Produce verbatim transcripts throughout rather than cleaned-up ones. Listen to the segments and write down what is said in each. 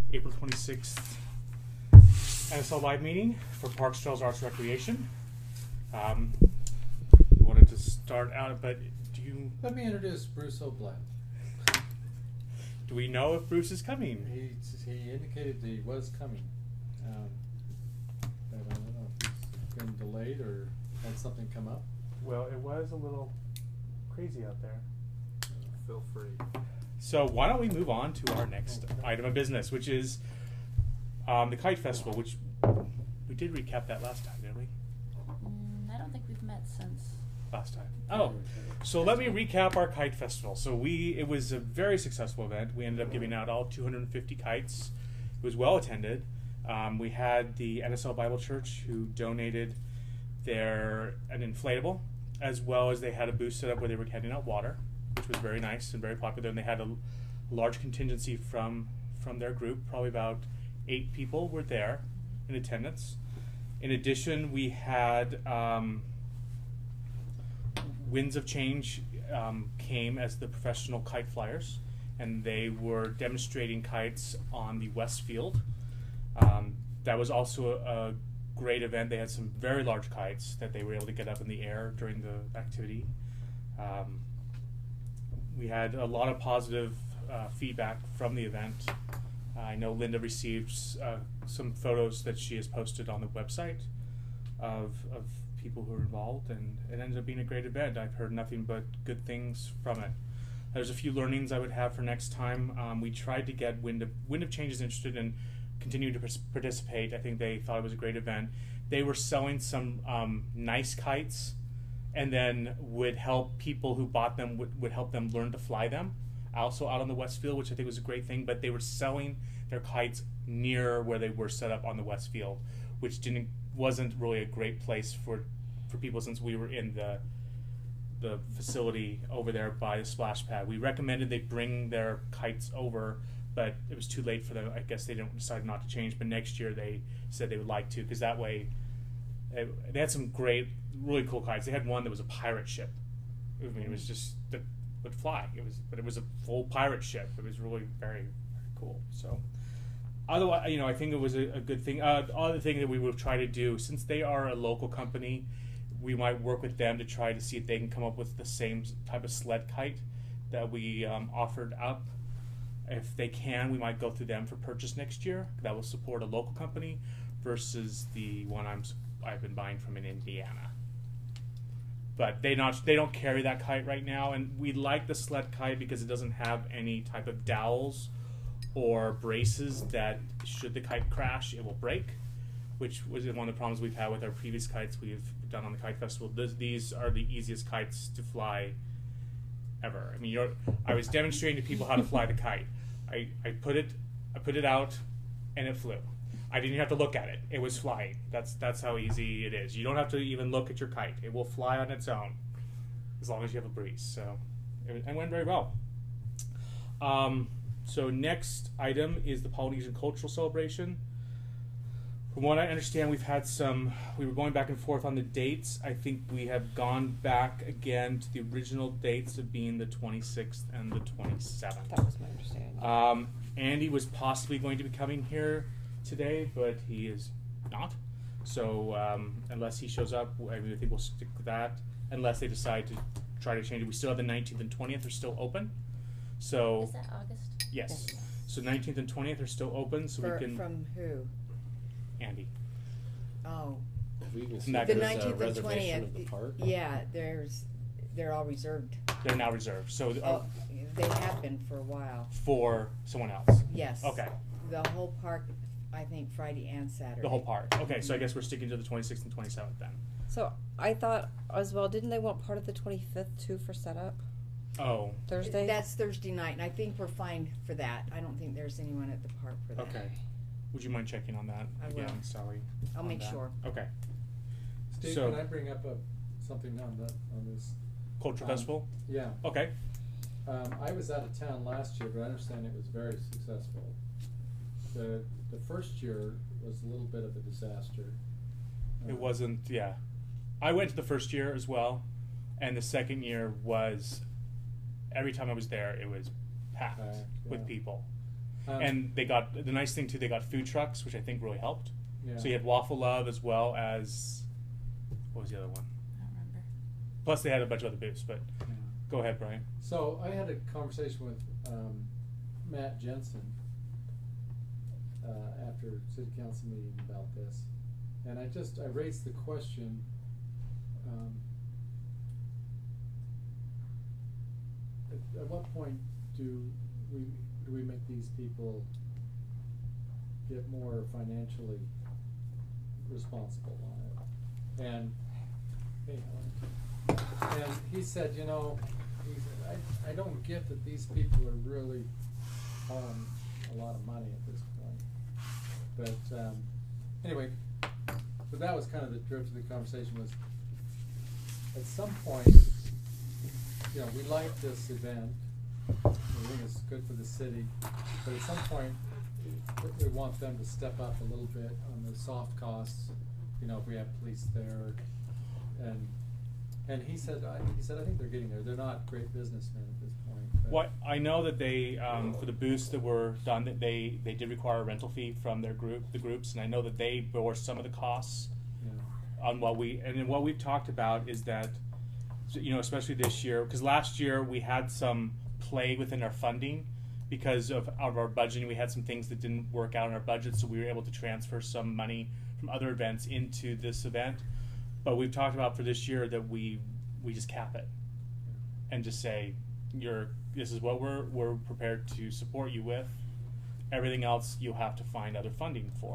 April twenty-sixth N S L Live meeting for Parks, Trails, Arts, Recreation. Um, we wanted to start out, but do you... Let me introduce Bruce O'Blatt. Do we know if Bruce is coming? He, he indicated that he was coming. Um, but I don't know if he's been delayed or had something come up. Well, it was a little crazy out there. Feel free. So why don't we move on to our next Okay. item of business, which is um, the Kite Festival, which we did recap that last time, didn't we? Mm, I don't think we've met since. Last time. Oh, so let me recap our Kite Festival. So we, it was a very successful event. We ended up giving out all two hundred fifty kites. It was well attended. Um, we had the N S L Bible Church who donated their an inflatable, as well as they had a booth set up where they were handing out water, which was very nice and very popular. And they had a large contingency from from their group. Probably about eight people were there in attendance. In addition, we had um, Winds of Change um, came as the professional kite flyers, and they were demonstrating kites on the West Field. Um, that was also a, a great event. They had some very large kites that they were able to get up in the air during the activity. Um, we had a lot of positive uh, feedback from the event. Uh, I know Linda received uh, some photos that she has posted on the website of, of people who were involved, and it ended up being a great event. I've heard nothing but good things from it. There's a few learnings I would have for next time. Um, we tried to get Wind of, Wind of Change is interested in continuing to participate. I think they thought it was a great event. They were selling some um, nice kites, and then would help people who bought them, would, would help them learn to fly them, also out on the West Field, which I think was a great thing. But they were selling their kites near where they were set up on the West Field, which didn't wasn't really a great place for for people, since we were in the the facility over there by the splash pad. We recommended they bring their kites over, but it was too late for them. I guess they didn't decide not to change, but next year they said they would like to, because that way it, they had some great, really cool kites. They had one that was a pirate ship. I mean, it was just that would fly. It was, but it was a full pirate ship. It was really very, very cool. So, otherwise, you know, I think it was a, a good thing. Uh, the other thing that we would try to do, since they are a local company, we might work with them to try to see if they can come up with the same type of sled kite that we um, offered up. If they can, we might go through them for purchase next year. That will support a local company versus the one I'm I've been buying from in Indiana. But they not they don't carry that kite right now, and we like the sled kite because it doesn't have any type of dowels or braces that, should the kite crash, it will break, which was one of the problems we've had with our previous kites we've done on the Kite Festival. This, these are the easiest kites to fly ever. I mean, you're, I was demonstrating to people how to fly the kite. I, I put it I put it out, and it flew. I didn't even have to look at it. It was flying. That's that's how easy it is. You don't have to even look at your kite. It will fly on its own, as long as you have a breeze. So it, it went very well. Um, so next item is the Polynesian Cultural Celebration. From what I understand, we've had some, we were going back and forth on the dates. I think we have gone back again to the original dates of being the twenty-sixth and the twenty-seventh. That was my understanding. Um, Andy was possibly going to be coming here today, but he is not. So um, unless he shows up, I, mean, I think we'll stick with that. Unless they decide to try to change it. We still have the nineteenth and twentieth are still open. So Is that August? yes. Yes. So nineteenth and twentieth are still open, so For, we can. from who? Andy. Oh, We can And see that the goes, uh, nineteenth and reservation twentieth. of the park. Yeah, there's, they're all reserved. They're now reserved. So uh, Oh, they have been for a while. for someone else. Yes. Okay. The whole park, I think Friday and Saturday. The whole park. Okay, so I guess we're sticking to the twenty-sixth and twenty-seventh then. So I thought as well, didn't they want part of the twenty-fifth too for setup? Oh, Thursday? That's Thursday night, and I think we're fine for that. I don't think there's anyone at the park for that. okay. Would you mind checking on that I again, will. Sally? I'll on make that? sure. Okay. Steve, So- can I bring up a, something on that on this? Culture Um, Festival? Yeah. Okay. Um, I was out of town last year, but I understand it was very successful. The the first year was a little bit of a disaster. It Uh, wasn't, yeah. I went to the first year as well, and the second year was, every time I was there, it was packed Packed, with yeah. people. Um, and they got the nice thing too. They got food trucks, which I think really helped. Yeah. So you had Waffle Love as well as what was the other one? I don't remember. Plus they had a bunch of other booths. But Yeah. go ahead, Brian. So I had a conversation with um, Matt Jensen uh, after city council meeting about this, and I just I raised the question. Um, at, at what point do we do we make these people get more financially responsible on it? And hey, Helen. And he said, you know, he said, I, I don't get that these people are really owing a lot of money at this point. But um, anyway, but that was kind of the drift of the conversation was, at some point, you know, we like this event, we think it's good for the city, but at some point, we want them to step up a little bit on the soft costs, you know, if we have police there, and and he said, I, he said, I think they're getting there. They're not great businessmen at this point. But What I know that they um, for the booths that were done, that they they did require a rental fee from their group, the groups, and I know that they bore some of the costs Yeah. on what we and then what we've talked about is that, you know, especially this year, because last year we had some play within our funding because of, of our budgeting. We had some things that didn't work out in our budget, so we were able to transfer some money from other events into this event. But we've talked about for this year that we we just cap it and just say, you're this is what we're we're prepared to support you with. Everything else you'll have to find other funding for,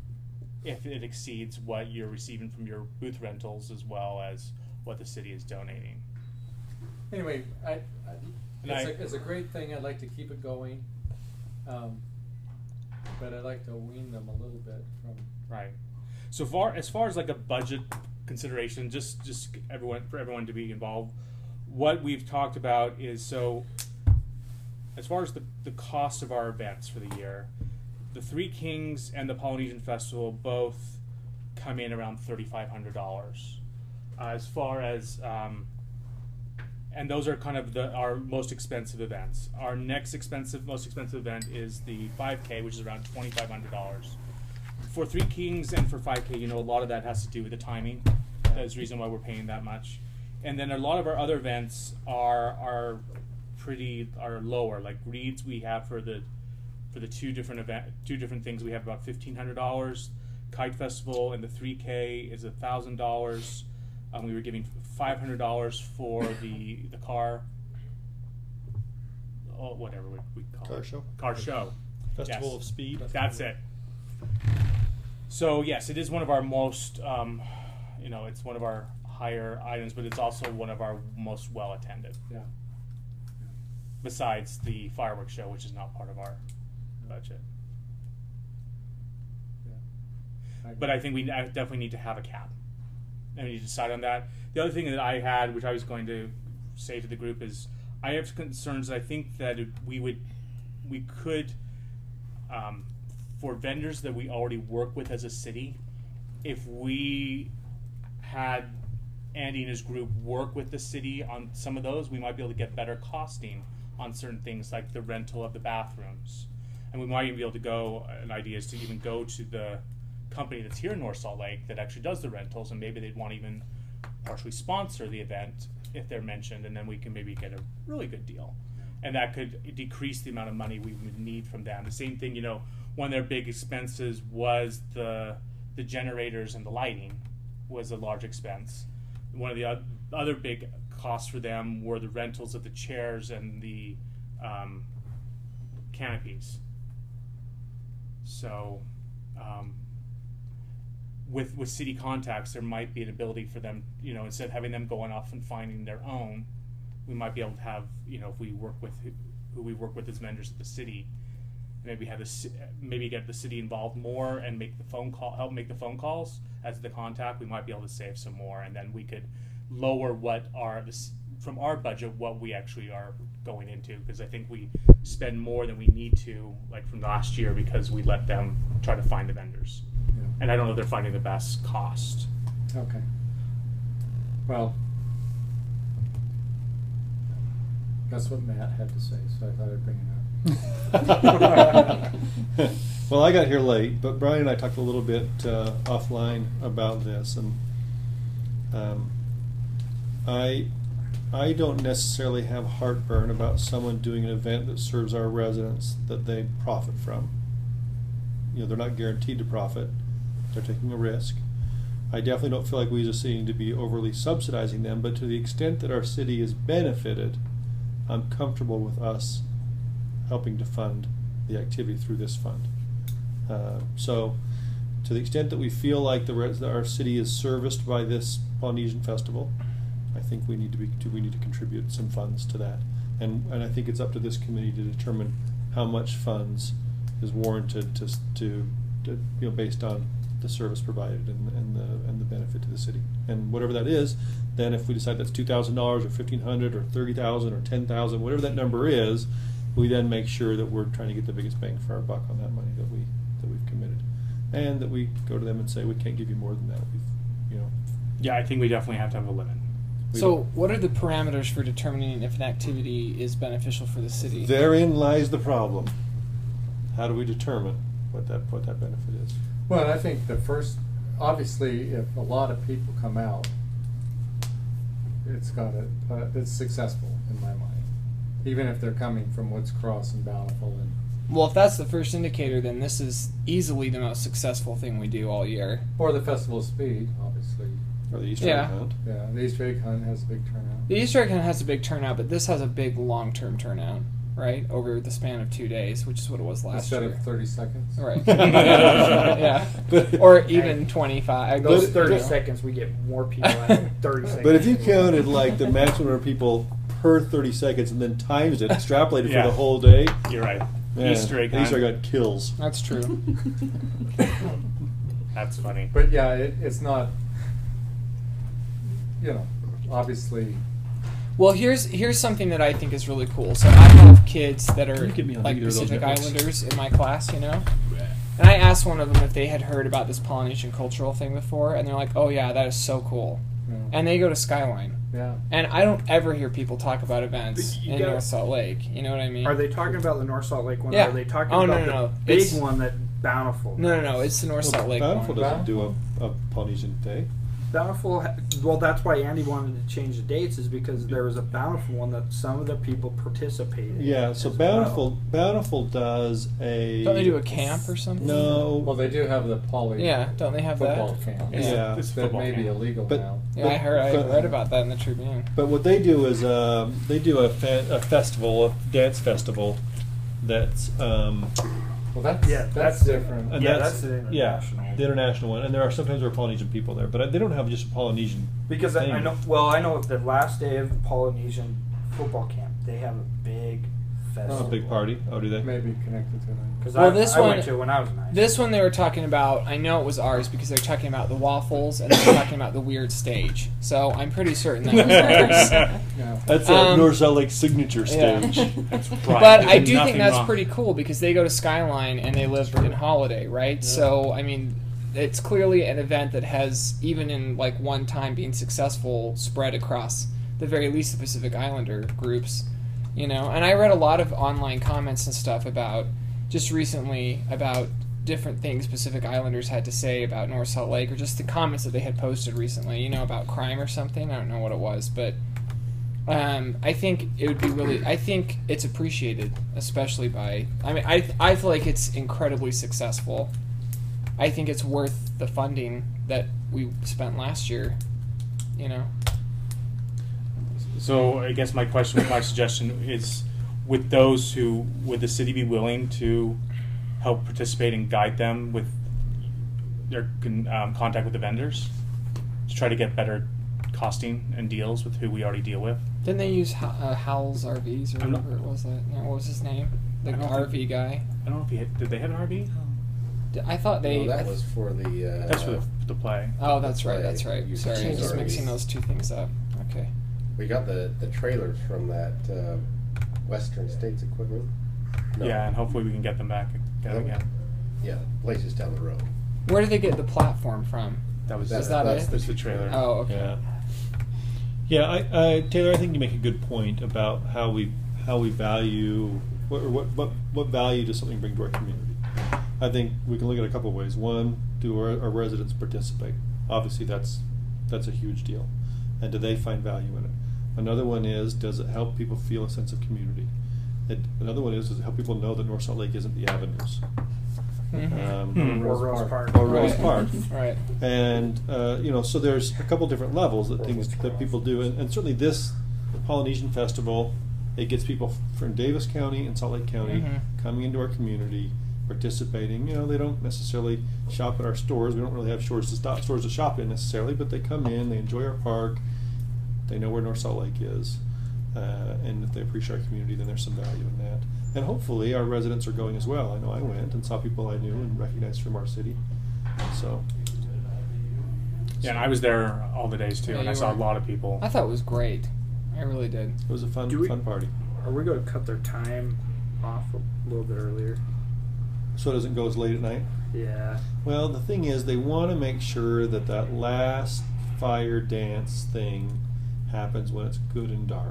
if it exceeds what you're receiving from your booth rentals as well as what the city is donating. Anyway, I, I, And it's, I- a, it's a great thing. I'd like to keep it going, um, but I'd like to wean them a little bit from. Right. So far, as far as like a budget consideration, just just everyone for everyone to be involved, what we've talked about is so. As far as the the cost of our events for the year, the Three Kings and the Polynesian Festival both come in around thirty five hundred dollars. Uh, as far as um, and those are kind of the our most expensive events. Our next expensive, most expensive event is the five K, which is around twenty five hundred dollars. For Three Kings and for five K, you know, a lot of that has to do with the timing. That's the reason why we're paying that much. And then a lot of our other events are are pretty are lower. Like Reeds, we have for the for the two different event two different things, we have about fifteen hundred dollars. Kite Festival and the three K is a thousand dollars. Um, we were giving five hundred dollars for the the car. Oh, whatever we, we call Car it. show? Car show. Festival Yes. of Speed. That's it. So yes, it is one of our most, um, you know, it's one of our higher items, but it's also one of our most well attended. Yeah. Besides the fireworks show, which is not part of our budget. Yeah. But I think we I definitely need to have a cap, and we need to decide on that. The other thing that I had, which I was going to say to the group, is I have concerns. I think that it, we would, we could, um, for vendors that we already work with as a city, if we had Andy and his group work with the city on some of those, we might be able to get better costing on certain things like the rental of the bathrooms, and we might even be able to go. An idea is to even go to the company that's here in North Salt Lake that actually does the rentals, and maybe they'd want to even partially sponsor the event if they're mentioned, and then we can maybe get a really good deal. And that could decrease the amount of money we would need from them. The same thing, you know, one of their big expenses was the the generators and the lighting was a large expense. One of the o- other big costs for them were the rentals of the chairs and the um, canopies. So um, with with city contacts, there might be an ability for them, you know, instead of having them going off and finding their own, we might be able to have, you know, if we work with who, who we work with as vendors at the city, maybe have the ci- maybe get the city involved more and make the phone call, help make the phone calls as the contact. We might be able to save some more, and then we could lower what our this, from our budget what we actually are going into, because I think we spend more than we need to, like from last year, because we let them try to find the vendors, Yeah. and I don't know if they're finding the best cost. Okay. Well, that's what Matt had to say, so I thought I'd bring it up. Well, I got here late, but Brian and I talked a little bit uh, offline about this, and um, I I don't necessarily have heartburn about someone doing an event that serves our residents that they profit from. You know, they're not guaranteed to profit; they're taking a risk. I definitely don't feel like we as a city need to be overly subsidizing them, but to the extent that our city is benefited, I'm comfortable with us helping to fund the activity through this fund. Uh, so, to the extent that we feel like the res- that our city is serviced by this Polynesian festival, I think we need to be to, we need to contribute some funds to that, and and I think it's up to this committee to determine how much funds is warranted to to, to you know based on the service provided and, and the and the benefit to the city, and whatever that is, then if we decide that's two thousand dollars or fifteen hundred or thirty thousand or ten thousand, whatever that number is, we then make sure that we're trying to get the biggest bang for our buck on that money that we that we've committed, and that we go to them and say we can't give you more than that. We've, you know. Yeah, I think we definitely have to have a limit. we So, don't- what are the parameters for determining if an activity is beneficial for the city? Therein lies the problem. How do we determine what that what that benefit is? Well, I think the first, obviously, if a lot of people come out, it's got to, uh, it's successful in my mind. Even if they're coming from Woods Cross and Bountiful and. Well, if that's the first indicator, then this is easily the most successful thing we do all year. Or the Festival of Speed, obviously. Or the Easter Yeah. egg hunt? Yeah, the Easter egg hunt has a big turnout. The Easter egg hunt has a big turnout, but this has a big long-term turnout, right? Over the span of two days, which is what it was last Instead year. of thirty seconds. Right. yeah. But- Or even twenty-five. But- Those thirty you know. seconds, we get more people out of thirty seconds. But if you counted like the maximum number of people per thirty seconds and then times it, extrapolated Yeah. for the whole day, You're right. man, Easter egg the Easter egg hunt. hunt kills. That's true. That's funny. But yeah, it, it's not, you know, obviously, Well, here's here's something that I think is really cool. So I have kids that are You get me on like either of those Pacific networks. Islanders in my class, you know. And I asked one of them if they had heard about this Polynesian cultural thing before, and they're like, "Oh yeah, that is so cool." you know, And they go to Skyline, yeah. and I don't ever hear people talk about events But you in gotta- North Salt Lake. You know what I mean? Are they talking about the North Salt Lake one? Yeah. Or are they talking Oh, no, about no, no. the big It's- one that Bountiful? No, no, no. It's the North Well, Salt Lake Bountiful one. doesn't do a, a Polynesian day. Bountiful. ha- Well, that's why Andy wanted to change the dates, is because there was a Bountiful one that some of the people participated. Yeah, in so as Bountiful well. Bountiful does a. Don't they do a camp or something? No. Well, they do have the poly. Yeah, don't they have football that? camp. It's, Yeah. it's That football may be camp. illegal But- now. Yeah, I heard. I But- read about that in the Tribune. But what they do is um, they do a, fe- a festival, a dance festival, that's um, Well, that's, Yeah, that's that's- different. and Yeah, that's, that's the yeah, international. the international one, and there are sometimes there are Polynesian people there, but they don't have just a Polynesian. Because I, I thing. know, well, I know the last day of Polynesian football camp, they have a big Oh, festival. a big party. Oh, do they? Maybe connected to that. Because Well, I, this I one- went to when I was nine. This one they were talking about, I know it was ours because they were talking about the waffles and they were talking about the weird stage. So I'm pretty certain that was ours. Yeah. That's a Um, North Salt Lake signature yeah. stage. That's right. But I There's do think nothing that's wrong. pretty cool because they go to Skyline and they live in Holiday, right? So, I mean, it's clearly an event that has, even in like one time being successful, spread across the very least the Pacific Islander groups. You know, and I read a lot of online comments and stuff about just recently about different things Pacific Islanders had to say about North Salt Lake, or just the comments that they had posted recently. You know, about crime or something. I don't know what it was, but um, I think it would be really. I think it's appreciated, especially by. I mean, I I feel like it's incredibly successful. I think it's worth the funding that we spent last year. You know. So I guess my question, my suggestion is, with those who, would the city be willing to help participate and guide them with their con- um, contact with the vendors to try to get better costing and deals with who we already deal with? Didn't they use Ho- uh, Howell's R Vs or I'm not- whatever it was that? No, what was his name? The I don't R V think- guy. I don't know if he had, did they have an R V? D- I thought they. Well, I that th- was for the. Uh, That's for the, the play. oh, that's right. play. That's right. You Sorry, I'm changed just R Vs. mixing those two things up. Okay. We got the, the trailers from that uh, Western States Equipment. No. Yeah, and hopefully we can get them back again. Nope. again. Yeah, places down the road. Where did they get the platform from? That was That's- Is that that's it? the That's the trailer. Oh, okay. Yeah. Yeah, I, I, Taylor, I think you make a good point about how we how we value What, or what, what, what value does something bring to our community? I think we can look at it a couple of ways. One, do our, our residents participate? Obviously, that's that's a huge deal. And do they find value in it? Another one is, does it help people feel a sense of community? It, another one is, does it help people know that North Salt Lake isn't the Avenues? Mhm. Um, Hmm. Or Rose Park. Or Rose Right. Park. Right. And, uh, you know, so there's a couple different levels that things that people do. And, and certainly this Polynesian Festival, it gets people from Davis County and Salt Lake County Mhm. coming into our community, participating. You know, they don't necessarily shop at our stores. We don't really have stores to stop, stores to shop in necessarily, but they come in, they enjoy our park, they know where North Salt Lake is, uh, and if they appreciate our community, then there's some value in that. And hopefully our residents are going as well. I know I went and saw people I knew and recognized from our city. So. Yeah, and I was there all the days too, Yeah, and I you saw a were. lot of people. I thought it was great. I really did. It was a fun, Do we- fun party. Are we going to cut their time off a little bit earlier? So it doesn't go as late at night? Yeah. Well, the thing is, they want to make sure that that last fire dance thing happens when it's good and dark.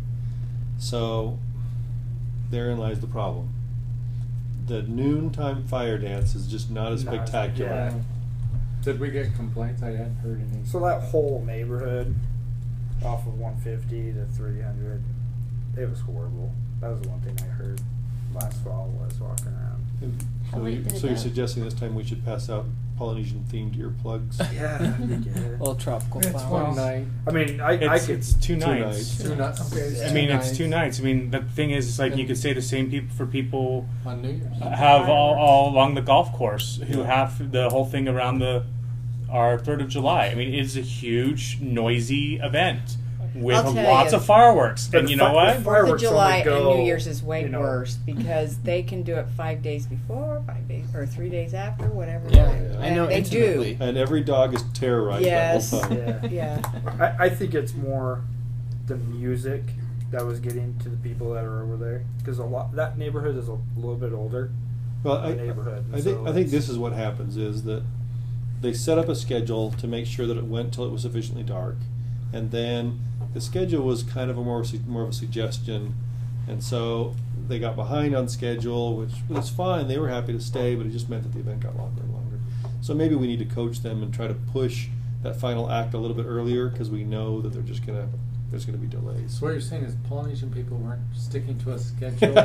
So therein lies the problem. The noontime fire dance is just not as Not as- spectacular. yeah. Did we get complaints? I hadn't heard any. So that whole neighborhood, off of one fifty to three hundred, it was horrible. That was the one thing I heard last fall while I was walking around. And Oh, So, wait, you, did it so you're go? suggesting this time we should pass out Polynesian themed earplugs? Yeah, you get it. Little tropical It's flowers. one night. I mean, I, I It's, could. it's two, Two nights. nights. Two nights. Okay, it's I two mean, nights. it's two nights. I mean, the thing is, it's like you could say the same people for people On New Year's. have all, all along the golf course who Yeah. have the whole thing around the our third of July. I mean, it's a huge, noisy event with I'll tell lots you. of fireworks. But and you the know fi- what? the Fourth of fireworks only July and go, New Year's is way you know, worse because they can do it five days before, five days or three days after, whatever. Yeah, And I know they intimately. do. And every dog is terrorized Yes. that whole time. Yeah. Yeah. I, I think it's more the music that was getting to the people that are over there because a lot that neighborhood is a little bit older. Well, I, neighborhood, I think so I think it's- this is what happens is that they set up a schedule to make sure that it went till it was sufficiently dark, and then the schedule was kind of a more su- more of a suggestion, and so they got behind on schedule, which was fine. They were happy to stay, but it just meant that the event got longer and longer. So maybe we need to coach them and try to push that final act a little bit earlier because we know that they're just gonna there's gonna be delays. So what you're saying is Polynesian people weren't sticking to a schedule?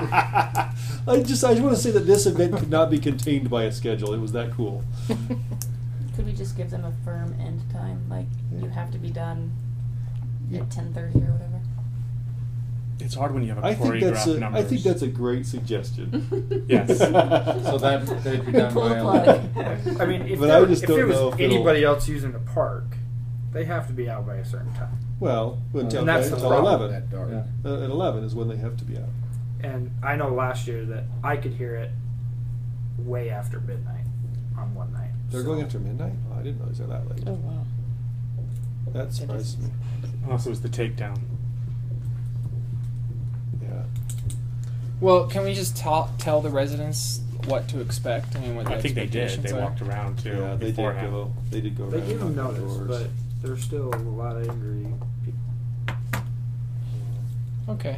I just I just want to say that this event could not be contained by a schedule. It was that cool. Could we just give them a firm end time, like you have to be done at ten thirty or whatever? It's hard when you have a I think that's choreographed a, numbers. I think that's a great suggestion. Yes. So that they'd be done Pull by the plug. eleven. I mean, if, But there, I just if don't it was know if it'll- anybody else using the park, they have to be out by a certain time. Well, until, And that's the until problem. eleven. That dark. Yeah. Uh, at eleven is when they have to be out. And I know last year that I could hear it way after midnight on one night. They're So- going after midnight? Oh, I didn't realize they're that late. Oh wow. That surprises me. Unless it was the takedown. Yeah. Well, can we just ta- tell the residents what to expect? I mean, what the I think they did. expectations They are? walked around too. Yeah, they did beforehand. go. They did go They around gave them and knock on notice, doors. but there's still a lot of angry people. Okay.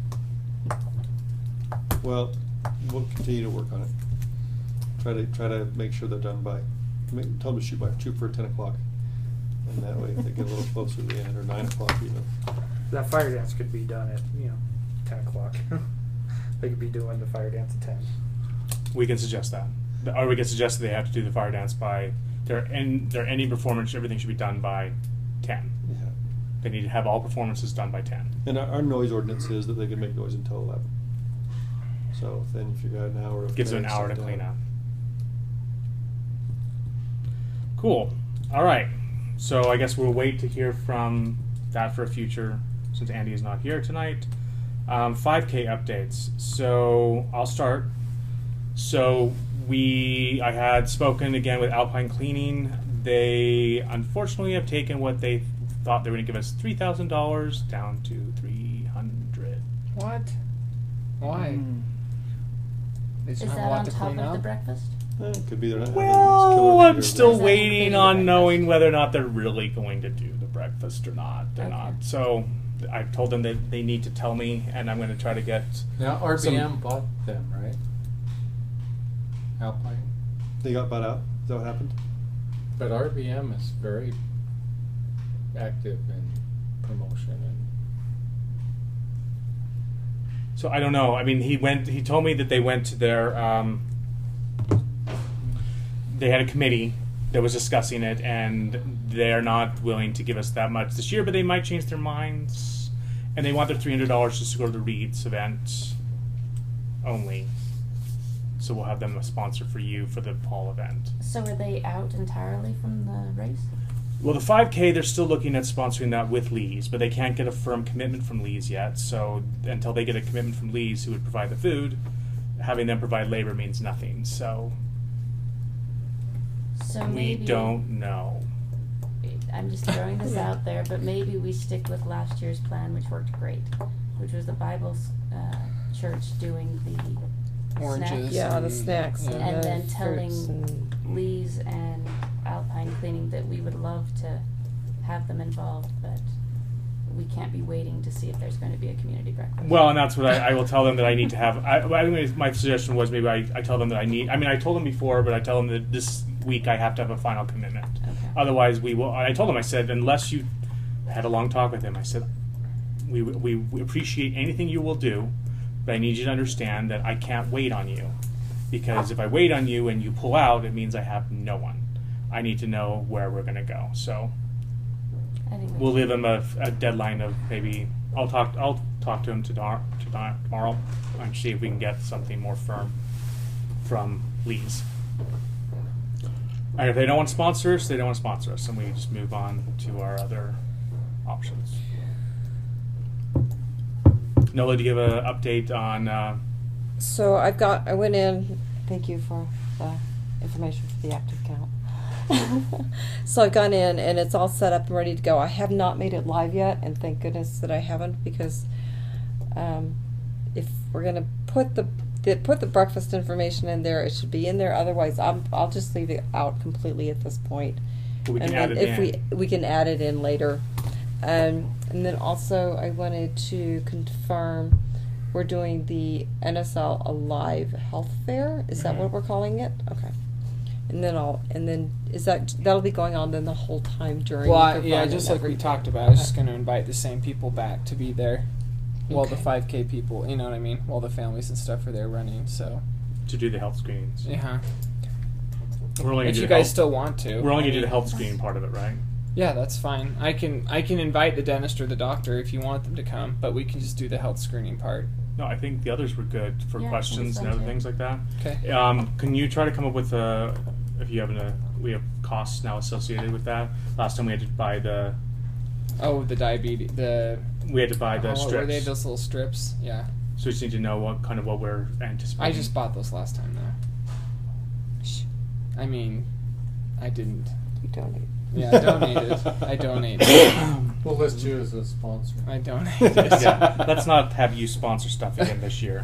Well, we'll continue to work on it. Try to try to make sure they're done by. Make, tell them to shoot by shoot for ten o'clock, and that way if they get a little closer to the end or nine o'clock even. That fire dance could be done at, you know, ten o'clock. They could be doing the fire dance at ten. We can suggest that. The- Or we can suggest that they have to do the fire dance by their end, their ending performance. Everything should be done by ten. Yeah. They need to have all performances done by ten. And our, our noise ordinance is that they can make noise until eleven. So then if you got an hour of Gives them an clearing hour to stuff clean down. up. Cool. All right. So I guess we'll wait to hear from that for a future, since Andy is not here tonight. Um, five K updates. So I'll start. So we, I had spoken again with Alpine Cleaning. They unfortunately have taken what they thought they were going to give us three thousand dollars down to three hundred. What? Why? Mm. They just Is have that a lot on to top clean of up. the breakfast? Eh, it could be they're not having this killer Well, I'm reader. still Does that waiting include on the knowing breakfast? whether or not they're really going to do the breakfast or not. They're Okay. not. So I told them that they need to tell me, and I'm going to try to get. Now, R B M some- bought them, right? Alpine. They got bought out. Is that what happened? But R B M is very active in promotion and So I don't know. I mean, he went. He told me that they went to their. Um, they had a committee that was discussing it, and they're not willing to give us that much this year, but they might change their minds, and they want their three hundred dollars just to go to the Reeds event only. So we'll have them a sponsor for you for the fall event. So are they out entirely from the race? Well, the five K, they're still looking at sponsoring that with Lee's, but they can't get a firm commitment from Lee's yet. So until they get a commitment from Lee's, who would provide the food, having them provide labor means nothing. So So we maybe don't know. I'm just throwing this out there, but maybe we stick with last year's plan, which worked great, which was the Bible uh, church doing the Oranges. snacks. Yeah, the and- snacks yeah. and, And the then fruits telling and Lee's and Alpine Cleaning that we would love to have them involved, but we can't be waiting to see if there's going to be a community breakfast. Well, and that's what I, I will tell them that I need to have. I, I think my suggestion was maybe I, I tell them that I need. I mean, I told them before, but I tell them that this week I have to have a final commitment. Okay. Otherwise, we will. I told him. I said, unless you had a long talk with him, I said, we we, we appreciate anything you will do, but I need you to understand that I can't wait on you, because if I wait on you and you pull out, it means I have no one. I need to know where we're going to go. So I think we'll that's- give him a, a deadline of maybe. I'll talk. I'll talk to him tomorrow, tomorrow and see if we can get something more firm from Lee's. And if they don't want to sponsor us, they don't want to sponsor us, and we just move on to our other options. Nola, do you have an update on? Uh, So I've got, I went in, thank you for the information for the active count. So I've gone in and it's all set up and ready to go. I have not made it live yet, and thank goodness that I haven't, because um, if we're gonna put the, the put the breakfast information in there, it should be in there. Otherwise, I'm, I'll just leave it out completely at this point. we can and add then it if in. we we can add it in later. Um, and then also I wanted to confirm we're doing the N S L Alive Health Fair. Is that Mhm. what we're calling it? Okay. And then I'll and then is that that'll be going on then the whole time during Well, I, the yeah, run just and like we everything? talked about, I was just Okay. going to invite the same people back to be there. While the Okay. five K people, you know what I mean? While the families and stuff are there running, so. to do the health screenings. Yeah. We're only gonna If do you the guys health, still want to. We're only I gonna do the mean- health screening part of it, right? Yeah, that's fine. I can I can invite the dentist or the doctor if you want them to come, but we can just do the health screening part. No, I think the others were good for Yeah, I think questions so and other too. things like that. Okay. Um, can you try to come up with a, if you have a, we have costs now associated with that. Last time we had to buy the, Oh, the diabetes, the. we had to buy the oh, strips. Were they those little strips? Yeah. So we just need to know what kind of what we're anticipating. I just bought those last time though. Shh, I mean, I didn't. you donate. Yeah, I donated. I donated. we'll list you as a sponsor. I donated. yeah, let's not have you sponsor stuff again this year,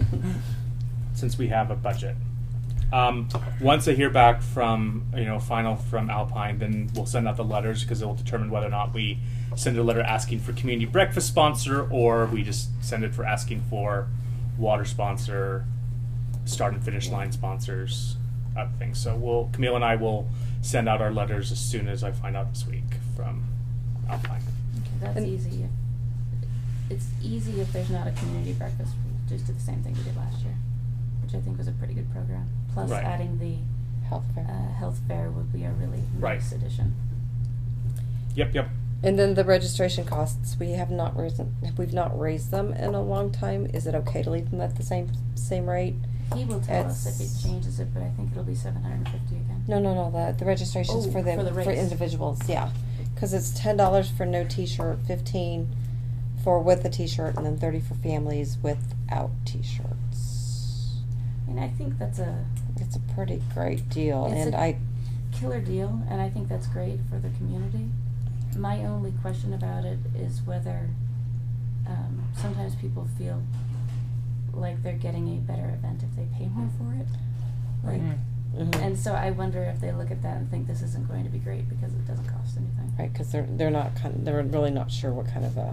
since we have a budget. Um, once I hear back from, you know, final from Alpine, then we'll send out the letters, because it will determine whether or not we send a letter asking for community breakfast sponsor, or we just send it for asking for water sponsor, start and finish line sponsors, other things. So we'll, Camille and I will send out our letters as soon as I find out this week from Alpine. Okay, that's And- easy. It's easy if there's not a community breakfast. We just do the same thing we did last year, which I think was a pretty good program. Plus, Right. adding the Health fair. uh, health fair would be a really Right. nice addition. Yep, yep. And then the registration costs, we have not risen, we've not raised them in a long time. Is it okay to leave them at the same same rate? He will tell us if It's- he changes it, but I think it'll be seven hundred and fifty again. No, no, no. The the registration's Oh, for the for the for race. individuals. Yeah, because it's ten dollars for no T-shirt, fifteen for with a T-shirt, and then thirty for families without T-shirts. And I think that's a It's a pretty great deal, It's and a- I killer deal, and I think that's great for the community. My only question about it is whether um, sometimes people feel like they're getting a better event if they pay more for it. Like, Mm. mhm. and so I wonder if they look at that and think this isn't going to be great because it doesn't cost anything. right because they're they're not kind of, they're really not sure what kind of a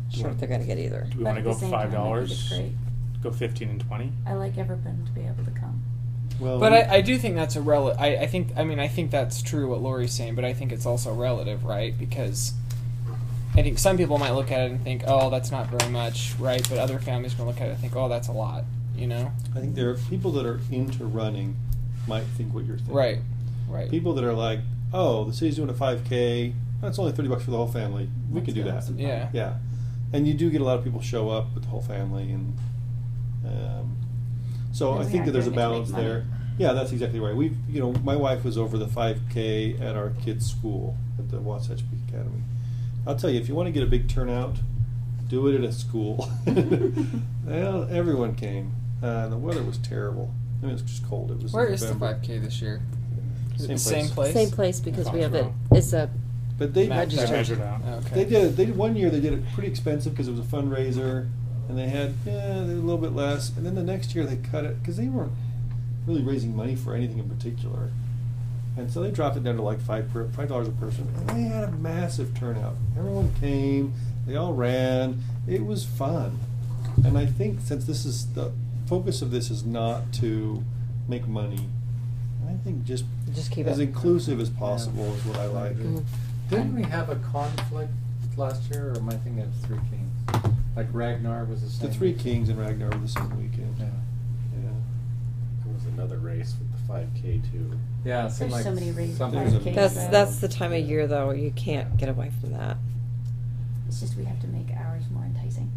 sure what they're going to get either. Do we But want to at go the same five time, I think it's dollars? great. Go fifteen and twenty. I like Everbend to be able to come. Well, But I, I do think that's a rel. I, I think I mean I think that's true what Lori's saying, but I think it's also relative, right? Because I think some people might look at it and think, oh, that's not very much, right? But other families can look at it and think, oh, that's a lot, you know? I think there are people that are into running might think what you're thinking. Right, right. People that are like, oh, the city's doing a five K. That's only thirty bucks for the whole family. We could do that. Yeah. Yeah, and you do get a lot of people show up with the whole family, and um, so And I we think are that there's a doing it to make balance money. there. Yeah, that's exactly right. We've, you know, my wife was over the five K at our kids' school at the Wasatch Peak Academy. I'll tell you, if you want to get a big turnout, do it at a school. Well, everyone came. Uh, the weather was terrible. I mean, it was just cold. It was Where is the November. five K this year? Is it Same the place. same place? Same place because we have it. Foxborough. It's a But they Mapped They out. measured out. Okay. They did. They did one year. They did it pretty expensive because it was a fundraiser, and they had yeah, they did a little bit less. And then the next year they cut it because they weren't really raising money for anything in particular, and so they dropped it down to like five per, five dollars a person. And they had a massive turnout. Everyone came. They all ran. It was fun, and I think since this is the focus of this is not to make money, I think just Just keep as it. inclusive as possible is what I like. Mhm. Didn't we have a conflict last year, or am I thinking of Three Kings? Like Ragnar was the same? The Three Kings and Ragnar were the same weekend. Yeah. Yeah. There was another race with the five K too. Yeah, it seemed There's like so many races. something- There's a- That's Right. that's the time of year though. You can't get away from that. It's just we have to make ours more enticing.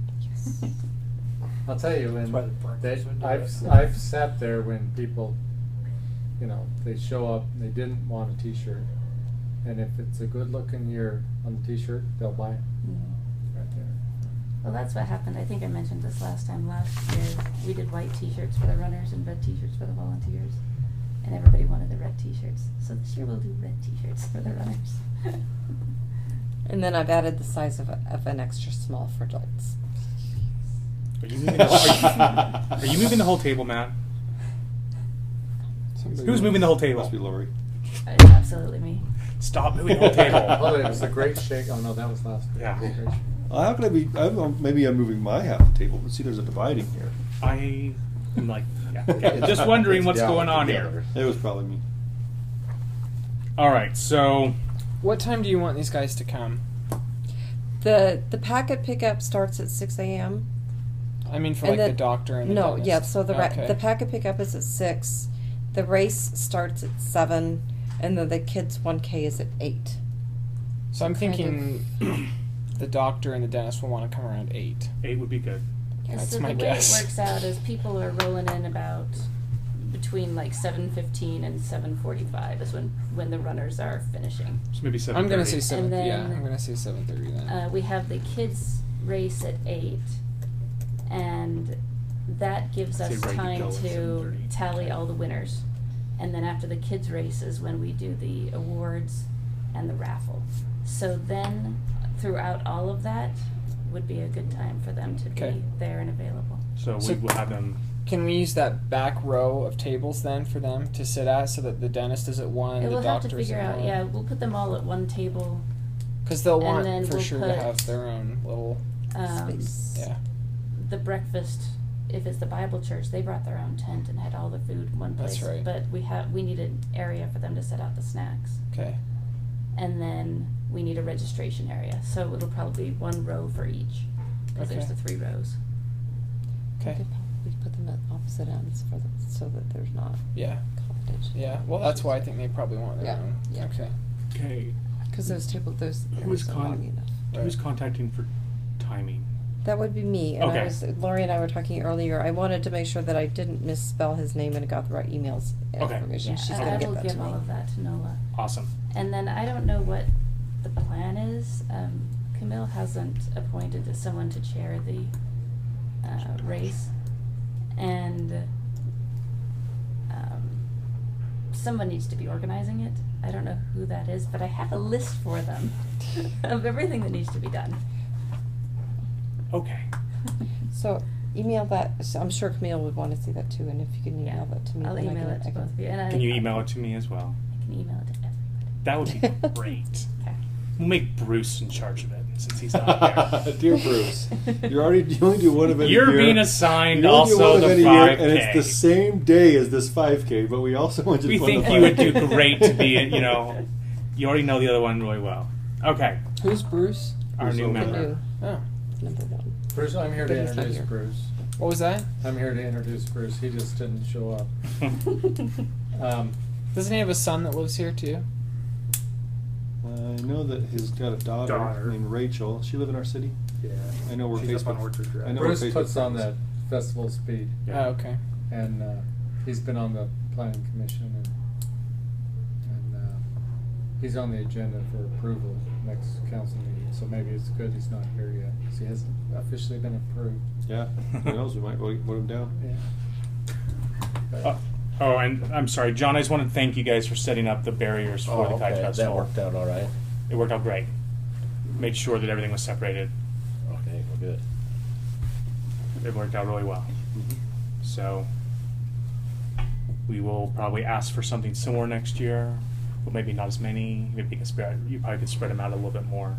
I'll tell you, when That's why the breakfast they, would do I've, it. I've sat there when people, you know, they show up and they didn't want a t-shirt. And if it's a good looking year on the t-shirt, they'll buy it Mhm. right there. Well, that's what happened. I think I mentioned this last time. Last year, we did white T-shirts for the runners and red T-shirts for the volunteers, and everybody wanted the red T-shirts. So this year we'll do red T-shirts for the runners. And then I've added the size of, a, of an extra small for adults. Are you moving the whole, are you, are you moving the whole table, Matt? Somebody Who's must- moving the whole table? Must be Lori. It's absolutely me. Stop moving the whole table. Oh, it was a great shake. Oh, no, that was last year. Yeah. Great shake. Well, how could I be? I don't know, maybe I'm moving my half of the table, but see, there's a dividing here. I am like, yeah, okay. Just wondering what's Down going on together. here. It was probably me. All right, so What time do you want these guys to come? The the packet pickup starts at six a m. I mean, for And like the- the doctor and the No, dentist. yeah. So the ra- Okay. the packet pickup is at six. The race starts at seven, and then the kids one K is at eight. So I'm kind thinking the doctor and the dentist will want to come around eight. eight would be good. That's so my the way guess. it works out is people are rolling in about between like seven fifteen and seven forty-five is when when the runners are finishing. So maybe seven. I'm gonna say seven. And yeah, then, I'm gonna say seven thirty then. Uh, we have the kids race at eight, and that gives Say us ready to time go at to seven thirty. tally all the winners. And then after the kids race is when we do the awards and the raffle. So then throughout all of that would be a good time for them to Okay. be there and available. So So- we will have them. Can we use that back row of tables then for them to sit at, so that the dentist is at one, And the we'll have to doctor is figure at out, one? yeah, we'll put them all at one table. Because they'll and want then for we'll sure to put, have their own little. Um, Space. Yeah. the breakfast, if it's the Bible church, they brought their own tent and had all the food in one place. That's right. But we have we need an area for them to set out the snacks. Okay. And then we need a registration area. So it'll probably be one row for each. Because there's Okay. the three rows. We Okay. could probably put them at opposite ends for the, so that there's not Yeah. competition. Yeah. Well, that's why I think they probably want their Yeah, own. yeah. Okay. Okay. Because those tables, those Who's areas are con- long enough. Who's Right. contacting for timing? That would be me. And I Okay. was Lori and I were talking earlier. I wanted to make sure that I didn't misspell his name and got the right emails Okay. information. Yeah, She's I, gonna I get will that give to me. all of that to Nola. Awesome. And then I don't know what the plan is. Um, Camille hasn't appointed someone to chair the uh, race. And um, someone needs to be organizing it. I don't know who that is, but I have a list for them of everything that needs to be done. Okay. So email that. So I'm sure Camille would want to see that too. And if you can email Yeah. that to me, I'll then I email can, it to I can- both of you. And I Can you think- email it to me as well? I can email it to everybody. That would be great. Okay. We'll make Bruce in charge of it. since he's not here. Dear Bruce, you're already you only do one event You're a year. being assigned You only do also one the event a year, five K. and it's the same day as this five K. But we also want you We to think fund you the would do five K. great to be, in, you know, you already know the other one really well. Okay, Who's Bruce? our Bruce new Over. member. New, Oh, number one. Bruce, I'm here to But he's not introduce here. Bruce. what was that? I'm here to introduce Bruce. He just didn't show up. Um, Doesn't he have a son that lives here too? I know that he's got a daughter, Daughter. named Rachel. Does she live in our city? Yeah. I know where She's Facebook. up on Orchard Drive. I know Bruce where Facebook puts on is. that festival speed, Yeah. Oh, okay. and uh, he's been on the planning commission, and and uh, he's on the agenda for approval next council meeting. So maybe it's good he's not here yet, because he hasn't officially been approved. Yeah, who knows? We might vote, vote him down. Yeah. But- Uh, oh, and I'm sorry, John. I just want to thank you guys for setting up the barriers for Oh, the kite okay, festival. that worked out all right. It worked out great. Made sure that everything was separated. Okay, well, good. It worked out really well. Mhm. So we will probably ask for something similar next year, but maybe not as many. Maybe you can spread. You probably could spread them out a little bit more.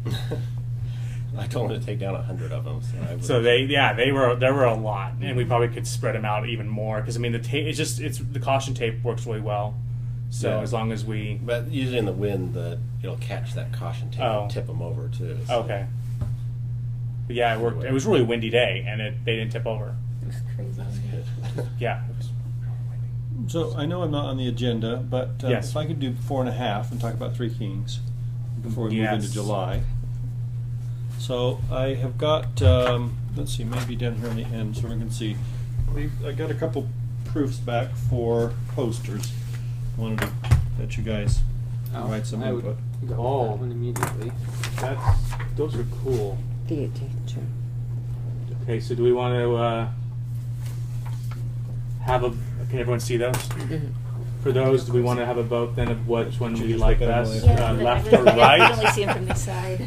I told him to take down a hundred of them. So, I would- So they, yeah, they were there were a lot, and we probably could spread them out even more because I mean the tape. It's just it's the caution tape works really well. So Yeah. as long as we But usually in the wind, the it'll catch that caution tape Oh. and tip them over too. so- okay. But yeah, it worked. It was a really windy day, and it they didn't tip over. It's crazy. That's good. Yeah. It was, So I know I'm not on the agenda, but uh, Yes. if I could do four and a half and talk about Three Kings before we move Yes. into July. So I have got, um, let's see, maybe down here on the end, so we can see. We I got a couple proofs back for posters. I wanted to let you guys provide some Oh, I would input. go Oh. with that one immediately. that's those are cool. The eighteenth, June. Okay, so do we want to uh, have a? Can everyone see those? For those, do we want to have a vote then of which one Should we you like look at them best, later? Yeah, uh, but left I or really- I can only right? see him from this side.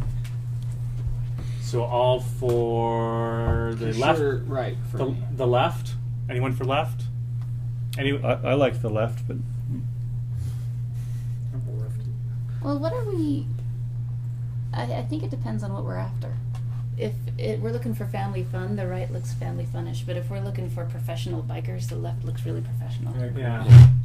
So all for the left, Sure, right. For the, me. the left. Anyone for left? Any? I, I like the left, but I'm a lefty. Well, what are we? I, I think it depends on what we're after. If it, we're looking for family fun, the right looks family funnish. But if we're looking for professional bikers, the left looks really professional. Yeah.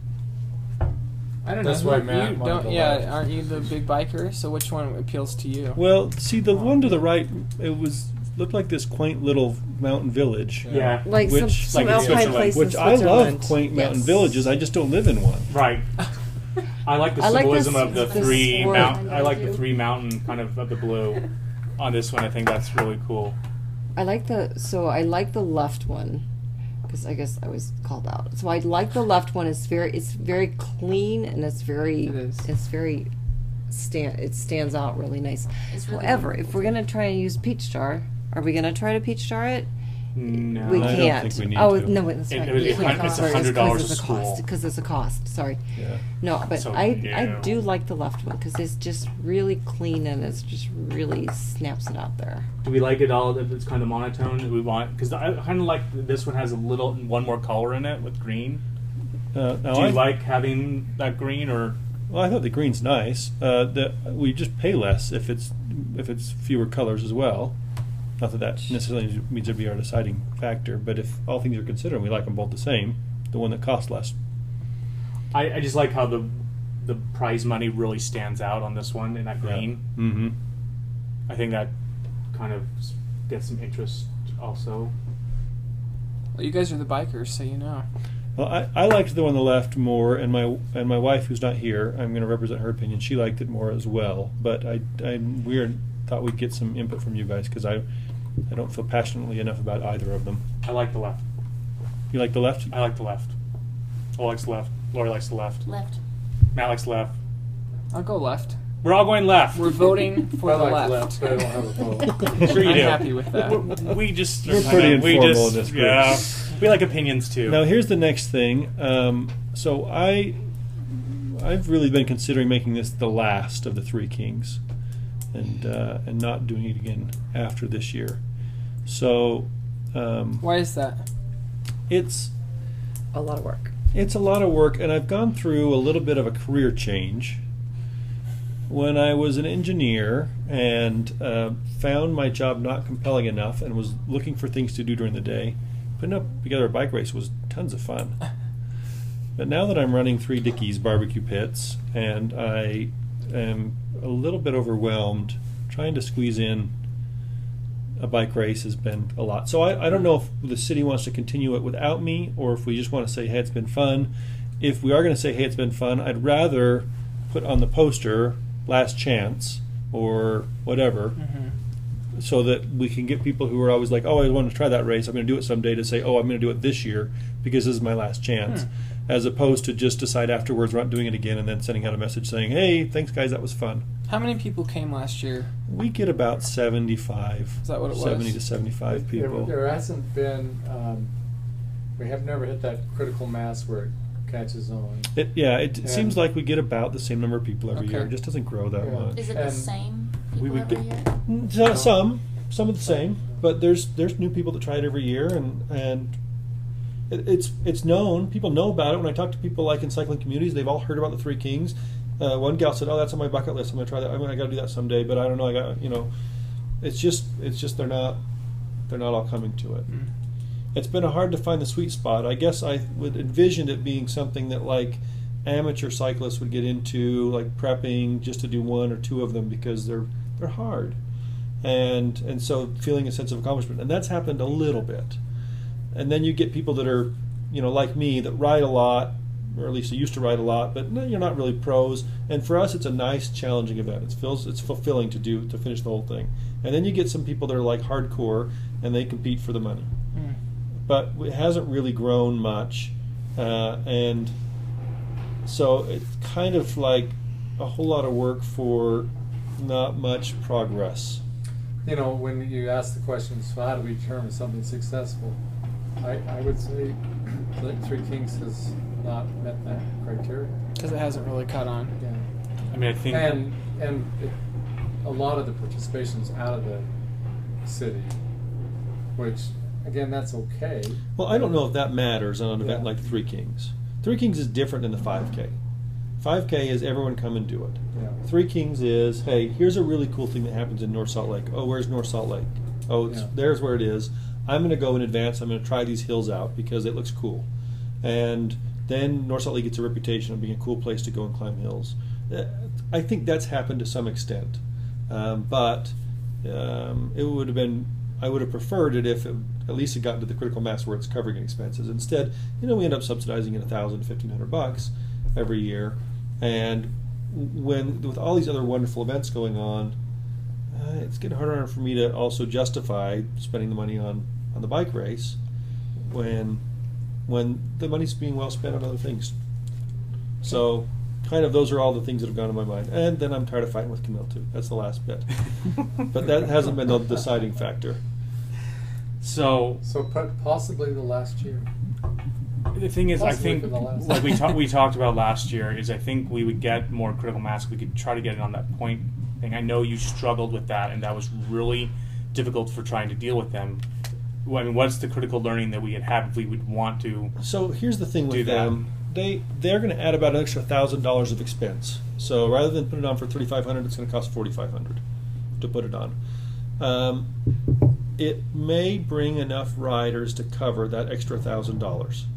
I don't That's know. why you Matt wanted don't. the Yeah, left. aren't you the big biker? So which one appeals to you? well, see the one to the right, it was looked like this quaint little mountain village. Yeah. Like some, Which- some like in alpine Switzerland. place Which in I love Switzerland. quaint mountain Yes. villages. I just don't live in one. Right. I like the I like symbolism this- of the this three word. mount. I like the three mountain kind of of the blue on this one. I think that's really cool. I like the so I like the left one because I guess I was called out. So I like the left one. It's very it's very clean and it's very It is. it's very stand it stands out really nice. It's really However, wonderful. if we're gonna try and use peach jar, are we gonna try to peach jar it? No. We I don't can't. think we need oh to. no, wait, that's It- right. it was- We it can't. hun- it's Sorry, a hundred because dollars it's a a cost. school. Because it's a cost. Sorry. Yeah. No, but So, I I yeah. do like the left one because it's just really clean and it's just really snaps it out there. Do we like it all? That it's kind of monotone. Do we want? Because I kind of like this one has a little one more color in it with green. Uh, now Do you I, like having that green or? Well, I thought the green's nice. Uh, the, we just pay less if it's if it's fewer colors as well. Not that that necessarily means it'd be our deciding factor, but if all things are considered, and we like them both the same, the one that costs less. I, I just like how the the prize money really stands out on this one in that green. Mm-hmm. I think that kind of s- gets some interest also. Well, you guys are the bikers, so you know. Well, I, I liked the one on the left more, and my and my wife, who's not here, I'm going to represent her opinion. She liked it more as well, but I I weird thought we'd get some input from you guys because I I don't feel passionately enough about either of them. I like the left. You like the left? I like the left. Lori likes the left. Lori likes the left. Left. Matt likes the left. I'll go left. We're all going left. We're voting for I the like left. left, but I don't have a vote. Sure you I'm do. happy with that. We, we just We're are pretty kinda- we informal just, in this group. Yeah, we like opinions too. Now here's the next thing. Um, so I I've really been considering making this the last of the Three Kings, and uh, and not doing it again after this year. So um, Why is that? it's A lot of work. it's a lot of work, and I've gone through a little bit of a career change. when I was an engineer and uh, found my job not compelling enough and was looking for things to do during the day, putting up together a bike race was tons of fun. But now that I'm running three Dickies barbecue pits and I am a little bit overwhelmed, trying to squeeze in a bike race has been a lot. So I, I don't know if the city wants to continue it without me or if we just want to say, hey, it's been fun. If we are going to say, hey, it's been fun, I'd rather put on the poster last chance or whatever, Mm-hmm. so that we can get people who are always like, oh, I want to try that race, I'm going to do it someday, to say, oh, I'm going to do it this year because this is my last chance, Hmm. as opposed to just decide afterwards we're not doing it again and then sending out a message saying, hey, thanks guys, that was fun. How many people came last year? We get about seventy-five, Is that what it was? seventy to seventy-five There- people. There hasn't been, um, we have never hit that critical mass where it catches on. It, yeah, it And- seems like we get about the same number of people every Okay. year. It just doesn't grow that Yeah. much. Is it the And same we people would every get- year? Mm, so- Some, some of the same, but there's there's new people that try it every year, and and it, it's it's known. People know about it. When I talk to people like in cycling communities, they've all heard about the Three Kings. Uh, one gal said, "Oh, that's on my bucket list. I'm gonna try that. I mean, I got to do that someday, but I don't know. I got you know, it's just it's just they're not they're not all coming to it. Mm. It's been hard to find the sweet spot. I guess I would envision it being something that like amateur cyclists would get into, like prepping just to do one or two of them because they're they're hard, and and so feeling a sense of accomplishment, and that's happened a little bit. And then you get people that are, you know, like me, that ride a lot, or at least they used to ride a lot, but no, you're not really pros. And for us, it's a nice, challenging event. It feels it's fulfilling to do to finish the whole thing. And then you get some people that are like hardcore, and they compete for the money. Mm. But it hasn't really grown much, uh, and so it's kind of like a whole lot of work for not much progress. You know, when you ask the question, so how do we determine something successful? I, I would say that Three Kings has not met that criteria. Because it hasn't really caught on. Yeah. I mean, I think And, and it, a lot of the participation's out of the city, which, again, that's okay. Well, I don't know if that matters on an event Yeah. like Three Kings. Three Kings is different than the five K. five K is everyone come and do it. Yeah. Three Kings is, hey, here's a really cool thing that happens in North Salt Lake. Oh, where's North Salt Lake? Oh, it's, Yeah. there's where it is. I'm going to go in advance. I'm going to try these hills out because it looks cool. And then North Salt Lake gets a reputation of being a cool place to go and climb hills. Uh, I think that's happened to some extent. Um, but um, it would have been, I would have preferred it if it, at least it got to the critical mass where it's covering expenses. Instead, you know, we end up subsidizing it a thousand, fifteen hundred bucks every year. And when, with all these other wonderful events going on, uh, it's getting harder and harder for me to also justify spending the money on, on the bike race when when the money's being well spent on other things. So, kind of those are all the things that have gone in my mind. And then I'm tired of fighting with Camille too. That's the last bit. But that hasn't been the deciding factor. so. So po- possibly the last year. The thing is, I Possibly think, for the last- like we talked we talked about last year, is I think we would get more critical mass. We could try to get it on that point thing. I know you struggled with that, and that was really difficult for trying to deal with them. Well, I mean, what's the critical learning that we could have if we would want to? So here's the thing Do with that. them. They they're going to add about an extra thousand dollars of expense. So rather than put it on for thirty five hundred, it's going to cost forty five hundred to put it on. Um, it may bring enough riders to cover that extra thousand dollars.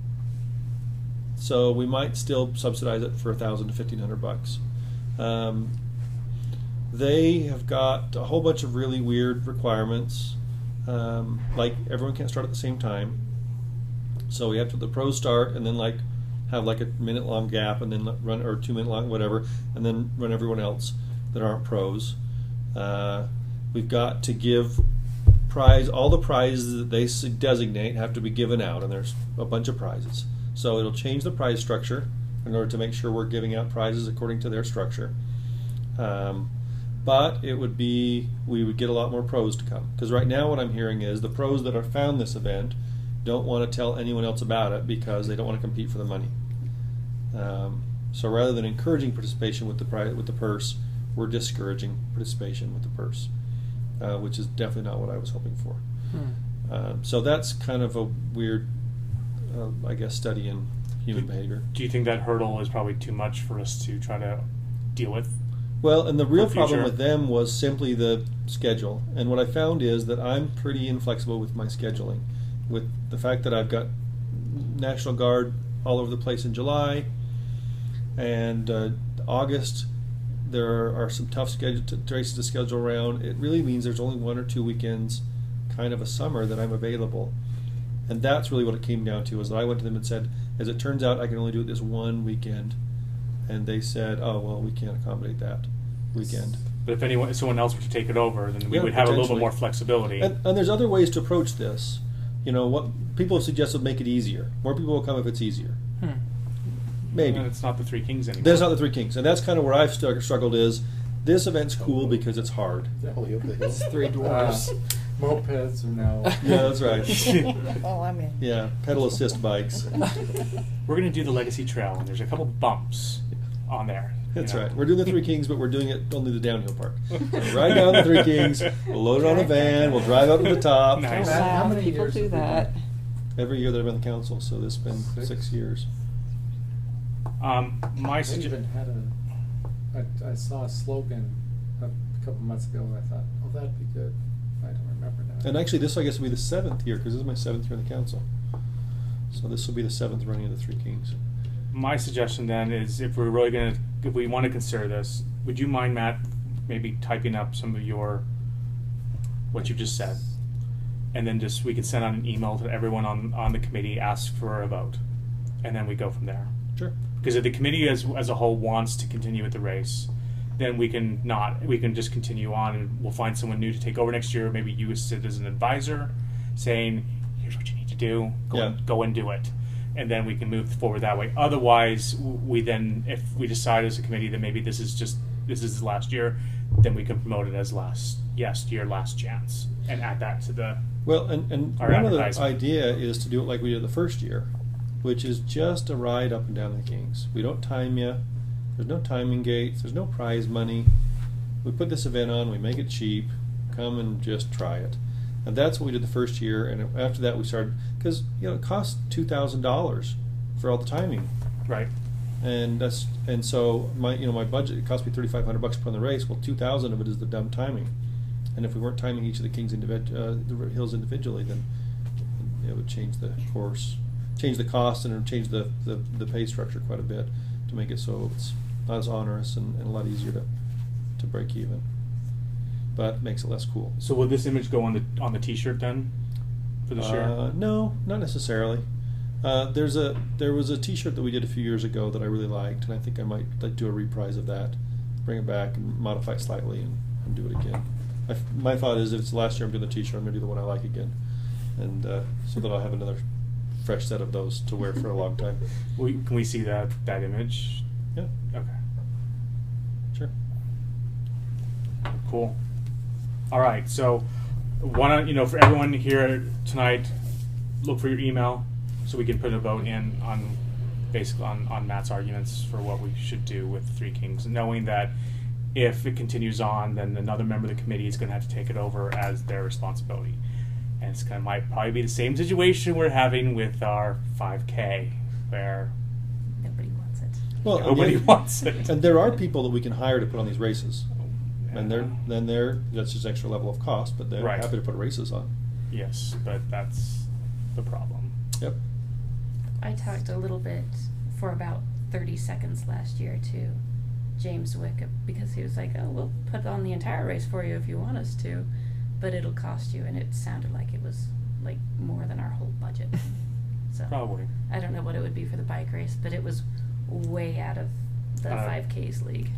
So we might still subsidize it for a thousand to fifteen hundred bucks. Um, they have got a whole bunch of really weird requirements. Um, like everyone can't start at the same time. So we have to the pros start and then like have like a minute long gap and then let- run or two minute long whatever and then run everyone else that aren't pros. Uh, we've got to give prize all the prizes that they s- designate have to be given out, and there's a bunch of prizes. So it'll change the prize structure in order to make sure we're giving out prizes according to their structure. Um, but it would be we would get a lot more pros to come, because right now what I'm hearing is the pros that have found this event don't want to tell anyone else about it because they don't want to compete for the money. Um, so rather than encouraging participation with the pri- with the purse, we're discouraging participation with the purse, uh, which is definitely not what I was hoping for. Hmm. Um, so that's kind of a weird, uh, I guess, study in human behavior. Do you think that hurdle is probably too much for us to try to deal with? Well, and the real For problem future. with them was simply the schedule. And what I found is that I'm pretty inflexible with my scheduling. With the fact that I've got National Guard all over the place in July, and uh, August, there are some tough schedule to, races to schedule around. It really means there's only one or two weekends, kind of a summer, that I'm available. And that's really what it came down to, is that I went to them and said, as it turns out, I can only do it this one weekend. And they said, oh, well, we can't accommodate that weekend. But if anyone, if someone else were to take it over, then we Yeah, would have a little bit potentially. more flexibility. And, and there's other ways to approach this. You know, what people have suggested make it easier. More people will come if it's easier. Hmm. Maybe. And it's not the Three Kings anymore. There's not the Three Kings. And that's kind of where I've stru- struggled is, this event's cool because it's hard. Holy over the hill. It's three Uh, dwarves. mopeds are now. Yeah, that's right. Oh, I'm in. Yeah, pedal assist bikes. We're going to do the Legacy Trail, and there's a couple bumps on there. you That's know. right. We're doing the Three Kings, but we're doing it only the downhill part. Ride down the Three Kings, we'll load it on a van, we'll drive up to the top. Nice. How Wow, many people years do have we that. been? Every year that I've been on the council, so this has been Six? six years. Um, my I suggestion. even had a, I, I saw a slogan a couple months ago and I thought, oh, that'd be good. I don't remember now. And actually, this I guess will be the seventh year, because this is my seventh year on the council. So this will be the seventh running of the Three Kings. My suggestion then is, if we're really gonna, if we want to consider this, would you mind, Matt, maybe typing up some of your, what you just said, and then just we can send out an email to everyone on on the committee, ask for a vote, and then we go from there. Sure. Because if the committee as as a whole wants to continue with the race, then we can not. We can just continue on, and we'll find someone new to take over next year. Maybe you sit as an advisor, saying, "Here's what you need to do. Go Yeah. and, go and do it." And then we can move forward that way. Otherwise, w- we then, if we decide as a committee that maybe this is just this is last year, then we can promote it as last yes year last chance and add that to the. Well, and, and Our one other advertisement. idea is to do it like we did the first year, which is just a ride up and down the Kings. We don't time you. There's no timing gates. There's no prize money. We put this event on. We make it cheap. Come and just try it. And that's what we did the first year. And after that, we started because you know it costs two thousand dollars for all the timing. Right. And that's and so my you know my budget it cost me thirty five hundred bucks to put on the race. Well, two thousand of it is the dumb timing, and if we weren't timing each of the Kings individ, uh, the hills individually, then it would change the course, change the cost, and it would change the, the, the pay structure quite a bit to make it so it's not as onerous and, and a lot easier to to break even. But makes it less cool. So will this image go on the on the T-shirt then for this year? Uh, no, not necessarily. Uh, there's a there was a T-shirt that we did a few years ago that I really liked, and I think I might like do a reprise of that, bring it back and modify it slightly and, and do it again. I f my thought is if it's the last year I'm doing the T-shirt, I'm gonna do the one I like again, and uh, so that I'll have another fresh set of those to wear for a long time. We, can we see that that image? Yeah, Okay. sure. Cool. All right. So, why don't you know for everyone here tonight, look for your email so we can put a vote in on basically on, on Matt's arguments for what we should do with Three Kings, knowing that if it continues on, then another member of the committee is going to have to take it over as their responsibility, and it's going to might probably be the same situation we're having with our five K, where Nobody wants it. Well, nobody again, wants it. And there are people that we can hire to put on these races, and they're Yeah. then they're that's just extra level of cost, but they're Right. happy to put races on. Yes, but that's the problem. Yep. I talked a little bit for about thirty seconds last year to James Wick because he was like, "Oh, we'll put on the entire race for you if you want us to, but it'll cost you." And it sounded like it was like more than our whole budget. So Probably. I don't know what it would be for the bike race, but it was way out of the Uh, five Ks league.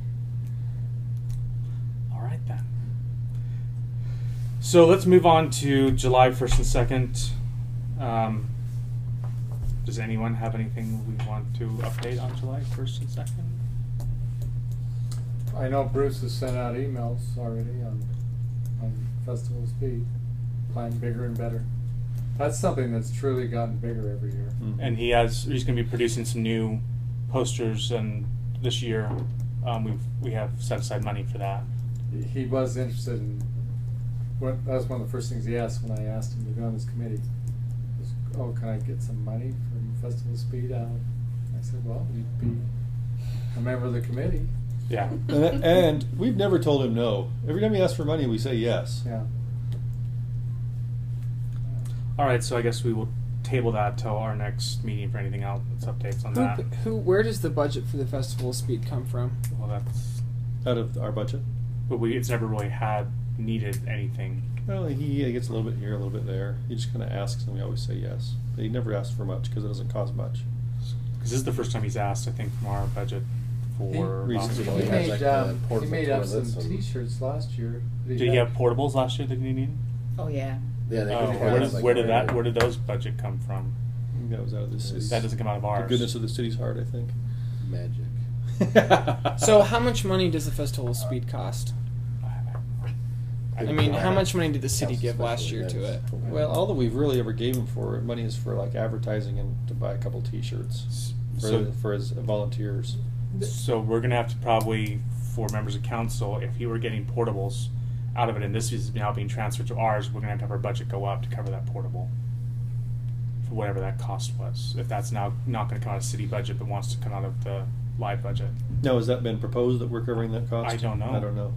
All right then. So let's move on to July first and second. Um, does anyone have anything we want to update on July first and second? I know Bruce has sent out emails already on, on Festival Speed, planning bigger and better. That's something that's truly gotten bigger every year. Mhm. And he has he's going to be producing some new posters, and this year um, we've we have set aside money for that. He- He was interested in, what, that was one of the first things he asked when I asked him to be on this committee. Was, oh, can I get some money from Festival Speed out? I said, well, you'd be a member of the committee. Yeah. And, and we've never told him no. Every time he asks for money, we say yes. Yeah. All right, so I guess we will table that till our next meeting for anything else updates on Who, that. who? Where does the budget for the Festival of Speed come from? Well, that's. Out of our budget. But we it's never really had needed anything. Well, he gets a little bit here, a little bit there. He just kind of asks, and we always say yes. But he never asks for much because it doesn't cost much. Because this is the first time he's asked, I think, from our budget for. He- volunteers. He He has, made, like, um, the he portable made up some toilets and- T-shirts last year. Did he have portables last year that he needed? Oh, yeah. Yeah, they Oh, could where have, did, like, where did that? branded- Where did those budget come from? I think that was out of the city. That doesn't come out of ours. The goodness of the city's heart, I think. Magic. So how much money does the Festival of Speed cost? I mean, how much money did the city give last year to it? Well, all that we've really ever gave him for money is for like advertising and to buy a couple T-shirts for, So- for his volunteers. So we're gonna have to probably, for members of council, if he were getting portables out of it, and this is now being transferred to ours, we're gonna have to have our budget go up to cover that portable. For whatever that cost was. If that's now not gonna come out of city budget, but wants to come out of the live budget. Now, has that been proposed that we're covering that cost? I don't know. I don't know.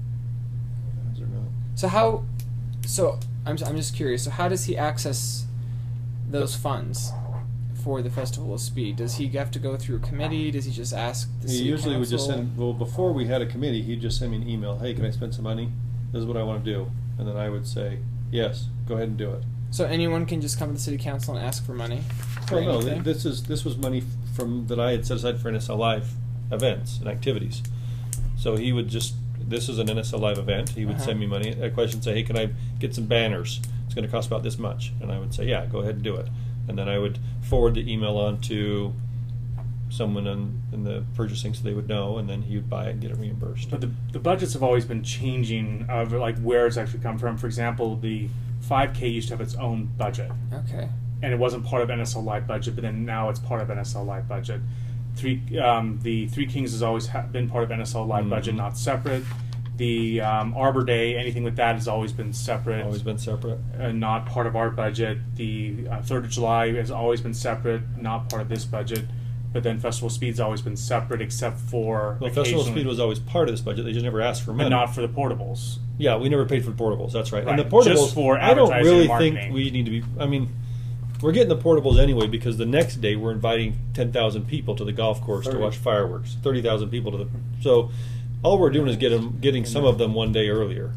Yes or no? So how? So I'm I'm just curious. So how does he access those funds for the Festival of Speed? Does he have to go through a committee? Does he just ask the He city usually would just council? send, well, before we had a committee, he'd just send me an email, hey, can I spend some money? This is what I want to do. And then I would say, yes, go ahead and do it. So anyone can just come to the city council and ask for money? For Well, no, anything? this is, this was money from, that I had set aside for N S L Live events and activities. So he would just, this is an N S L Live event, he would Uh-huh. send me money, a question, say, hey, can I get some banners? It's gonna cost about this much. And I would say, yeah, go ahead and do it. And then I would forward the email on to someone in, in the purchasing so they would know, and then he would buy it and get it reimbursed. But the, the budgets have always been changing of like where it's actually come from. For example, the five K used to have its own budget. Okay. And it wasn't part of N S L Live budget, but then now it's part of N S L Live budget. Three, um, the Three Kings has always ha- been part of N S L Live Mhm. budget, not separate. The um, Arbor Day, anything with that has always been separate. Always been separate. And not part of our budget. The uh, Third of July has always been separate, not part of this budget. But then Festival of Speed's always been separate, except for Well, Festival of occasionally- Speed was always part of this budget, they just never asked for money. but not for the portables. Yeah, we never paid for the portables, that's right. And the Right, portables, just for I don't advertising really and think marketing. we need to be, I mean, we're getting the portables anyway because the next day we're inviting ten thousand people to the golf course to thirty. watch fireworks, thirty thousand people to the, so all we're doing is get 'em- getting some of them one day earlier.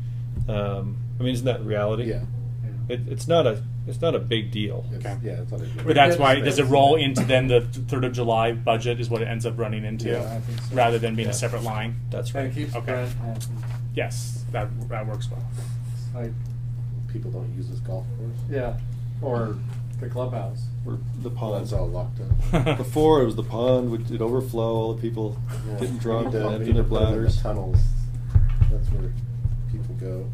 Um, I mean, isn't that reality? Yeah. It, it's not a, it's not a big deal. It's, Okay. Yeah, it's not a But that's why, does it roll into then the Third of July budget is what it ends up running into? Yeah, I think so. Rather than being Yeah. a separate line? That's And right. it keeps Okay. Brent happy. Yes, that, that works well. Like, People don't use this golf course. yeah, or the clubhouse. We're the Well, pond. it's all locked up. Before it was the pond, would it overflow, all the people Yeah. getting We drunk need and to- we emptying need their to put 'em in the bladders. tunnels. That's where people go.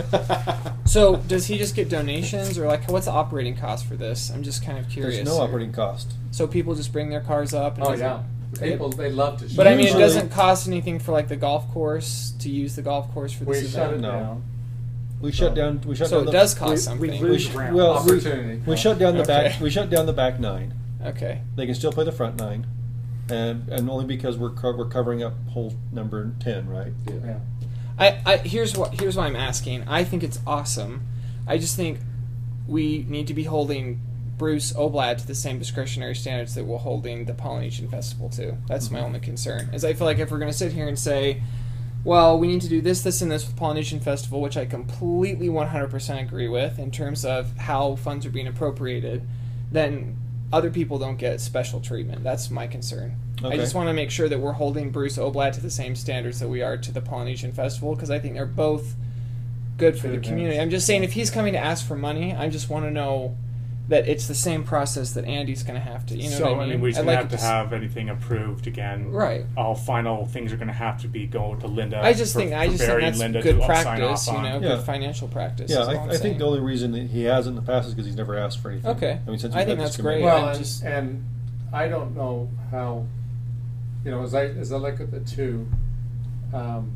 So does he just get donations, or like what's the operating cost for this? I'm just kind of curious. There's no here. operating cost. So people just bring their cars up. And Oh, does it- yeah. People, they love to. But I mean, it Usually- doesn't cost anything for like the golf course to use the golf course for We this shut it event. No. down. We shut down. We shut So down. it the, does cost we- something. we We sh- Ramp. well, we, Opportunity. we shut down the back. Okay. We shut down the back nine. Okay. They can still play the front nine, and and only because we're co- we're covering up hole number ten, right? Yeah. I, I here's what here's why I'm asking. I think it's awesome. I just think we need to be holding Bruce Oblad to the same discretionary standards that we're holding the Polynesian Festival to. That's my only concern. Is I feel like if we're going to sit here and say, well, we need to do this, this, and this with Polynesian Festival, which I completely one hundred percent agree with in terms of how funds are being appropriated, then other people don't get special treatment. That's my concern. I Okay. just want to make sure that we're holding Bruce Oblad to the same standards that we are to the Polynesian Festival, because I think they're both good for Good the community. events. I'm just saying, if he's coming to ask for money, I just want to know that it's the same process that Andy's going to have to. You know So, what I mean? we're just I'd gonna like have it to s- have anything approved again. Right. All final things are gonna have to be going to Linda. I just for- think I for just think Barry and that's Linda good to sign practice. off You on. know, Yeah. good financial practice. Yeah, is all I'm I, I think saying. the only reason that he has in the past is because he's never asked for anything. Okay. I mean, since I we've think had this that's great. committee. Well, I'm and, just- and I don't know how, you know, as I as I look at the two, um,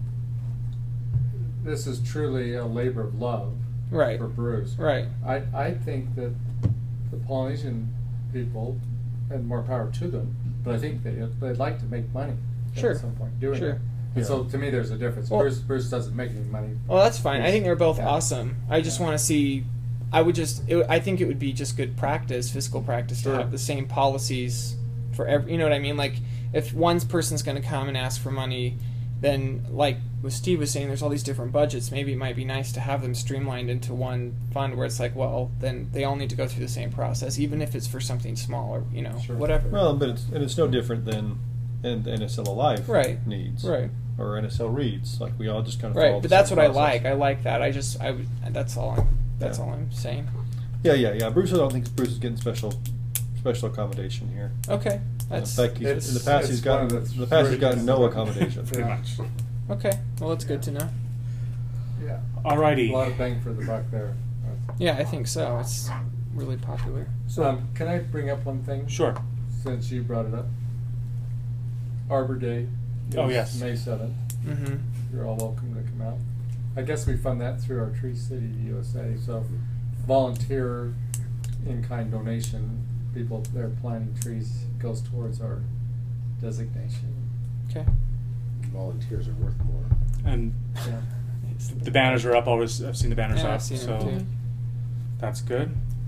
this is truly a labor of love Right. for Bruce. Right. I, I think that the Polynesian people, and more power to them, but I think they they'd like to make money. Sure. at some point doing Sure. it. And so to me, there's a difference. Well- Bruce, Bruce doesn't make any money. Well, that's fine. I think they're both Yeah. awesome. I just Yeah. want to see. I would just. It, I think it would be just good practice, fiscal practice, Sure. to have the same policies for every. You know what I mean? Like, if one person's going to come and ask for money, then like what Steve was saying, there's all these different budgets. Maybe it might be nice to have them streamlined into one fund where it's like, well, then they all need to go through the same process, even if it's for something small or you know Sure. whatever. Well, but it's and it's no different than N S L Alive Right. needs, Right. or N S L Reads. Like we all just kind of Right, follow but the that's same what I process. like. I like that. I just, I would. That's all. I'm, that's Yeah. all I'm saying. Yeah, yeah, yeah. Bruce, I don't think Bruce is getting special special accommodation here. Okay, In that's fact, he's, It's- in the past it's he's gotten one of the in the past he's three- gotten no accommodation. Pretty much. okay. Well, that's good to know. Yeah. Alrighty. A lot of bang for the buck there. Yeah, I think so. It's really popular. So, um, can I bring up one thing? Sure. Since you brought it up. Arbor Day. Oh, is yes. May seventh. Mm-hmm. You're all welcome to come out. I guess we fund that through our Tree City U S A. So, volunteer in-kind donation, people that are planting trees goes towards our designation. Okay. Volunteers are worth more. And Yeah. the banners are up. Always, I've seen the banners Yeah, up. I've seen so them too. that's good.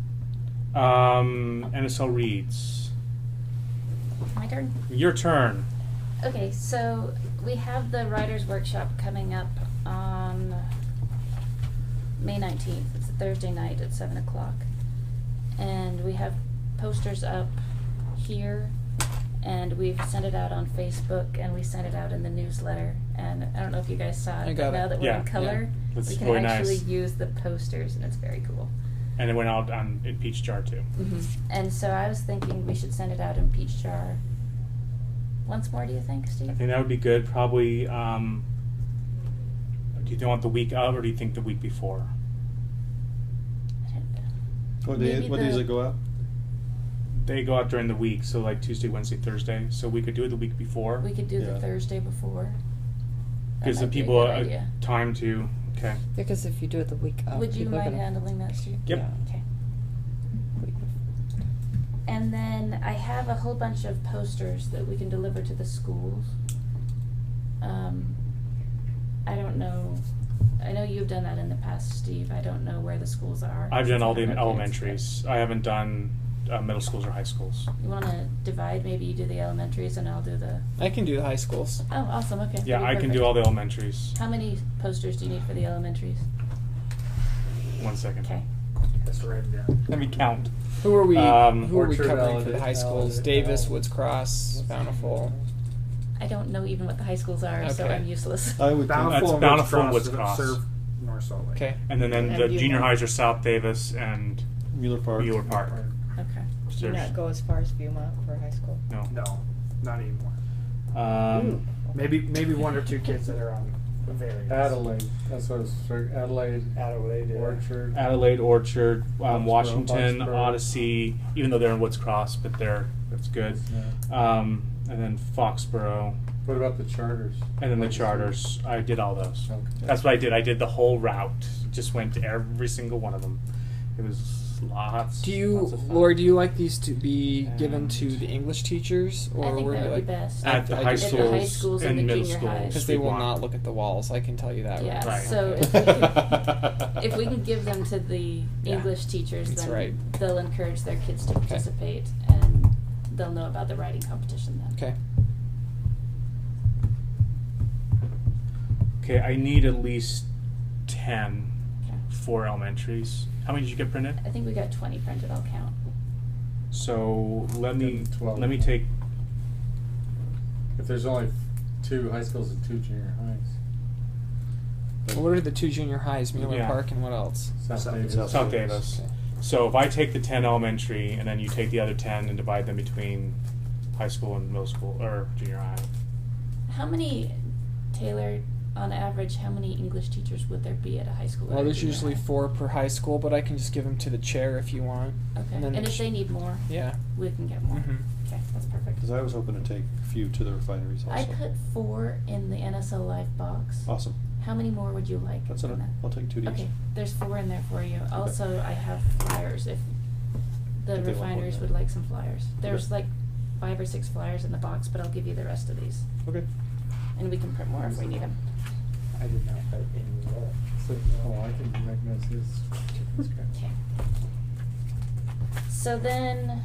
Um, N S L Reads. My turn. Your turn. Okay, so we have the writers' workshop coming up on May nineteenth. It's a Thursday night at seven o'clock. And we have posters up here, and we've sent it out on Facebook, and we sent it out in the newsletter. And I don't know if you guys saw it, I but got now it. that we're Yeah, in color, yeah. That's we can really actually nice. use the posters, and it's very cool. And it went out on in Peach Jar too. Mm-hmm. And so I was thinking we should send it out in Peach Jar once more, do you think, Steve? I think that would be good. Probably. Um, do you want the week of, or do you think the week before? I don't know. What day? Maybe What days the- it go out? They go out during the week, so like Tuesday, Wednesday, Thursday. So we could do it the week before. We could do the Yeah. Thursday before. That Gives the might be a people good a, idea. time to. Okay. Because if you do it the week of, Would you people are mind gonna- handling that, Steve? Yep. Yeah. Okay. Week of- And then I have a whole bunch of posters that we can deliver to the schools. Um, I don't know. I know you've done that in the past, Steve. I don't know where the schools are. I've done all the Okay, it's elementaries. I haven't done uh, middle schools or high schools. good. You want to divide? Maybe you do the elementaries and I'll do the. I can do the high schools. Oh, awesome. Okay. Yeah, that'd be I can perfect. do all the elementaries. How many posters do you need for the elementaries? One second. Okay. That's written down. Let me count. Who are we? Um, who are we Orchard, covering for the Alliday- high schools? Alliday- Davis, Alliday- Woods Cross, Bountiful. I don't know even what the high schools are, so Okay. I'm useless. I would think. That's Bountiful and Bountiful and Woods Woods Cross Cross. serve North Salt Lake. Okay. And then, then And the Buhler. junior highs are South Davis and Mueller Park. Mueller Park. Okay. Do you There's- not go as far as Viewmont for high school? No. No, not anymore. Um, Maybe maybe one or two kids that are on various. Adelaide. That's what it's for. Adelaide. Adelaide. yeah. Orchard. Adelaide, Orchard, um, Foxborough, Washington, Foxborough. Odyssey. Even though they're in Woods Cross, but they're that's good. Yeah. Um, and then Foxborough, What about the charters? and then the charters. I did all those. Okay. That's what I did. I did the whole route. Just went to every single one of them. It was lots. Do you, lots of fun. Laura? Do you like these to be given And- to the English teachers, or I think were that you would like be best. At the I high do- At the high schools schools and and the middle junior schools. highs. Because they we will want- not look at the walls. I can tell you that. Yeah, Right. so if we, could, if we can give them to the Yeah. English teachers, That's then right. they'll encourage their kids to Okay. participate, and they'll know about the writing competition then. Okay. Okay, I need at least ten Okay. for elementaries. How many did you get printed? I think we got twenty printed. I'll count. So let me Then twelve. let me take. If there's only two high schools and two junior highs. What are the two junior highs? Mueller Yeah. Park and what else? South South- Davis. South South Davis. Okay. So if I take the ten elementary and then you take the other ten and divide them between high school and middle school or junior high. How many, Taylor, on average, how many English teachers would there be at a high school? or Well, a there's junior usually high? four per high school, but I can just give them to the chair if you want. Okay, And and, then if sh- they need more, Yeah. we can get more. Mhm. Okay, that's perfect. Because I was hoping to take a few to the refineries also. I put four in the N S L Live box. Awesome. How many more would you like? That's in enough. that? I'll take two of these. Okay, there's four in there for you. Also, I have flyers if the If they want one, refineries yeah. would like some flyers. There's Okay. like five or six flyers in the box, but I'll give you the rest of these. Okay. And we can print more if we need them. I did not have any of that. So, oh, I can recognize his chicken scratch. Okay. So then,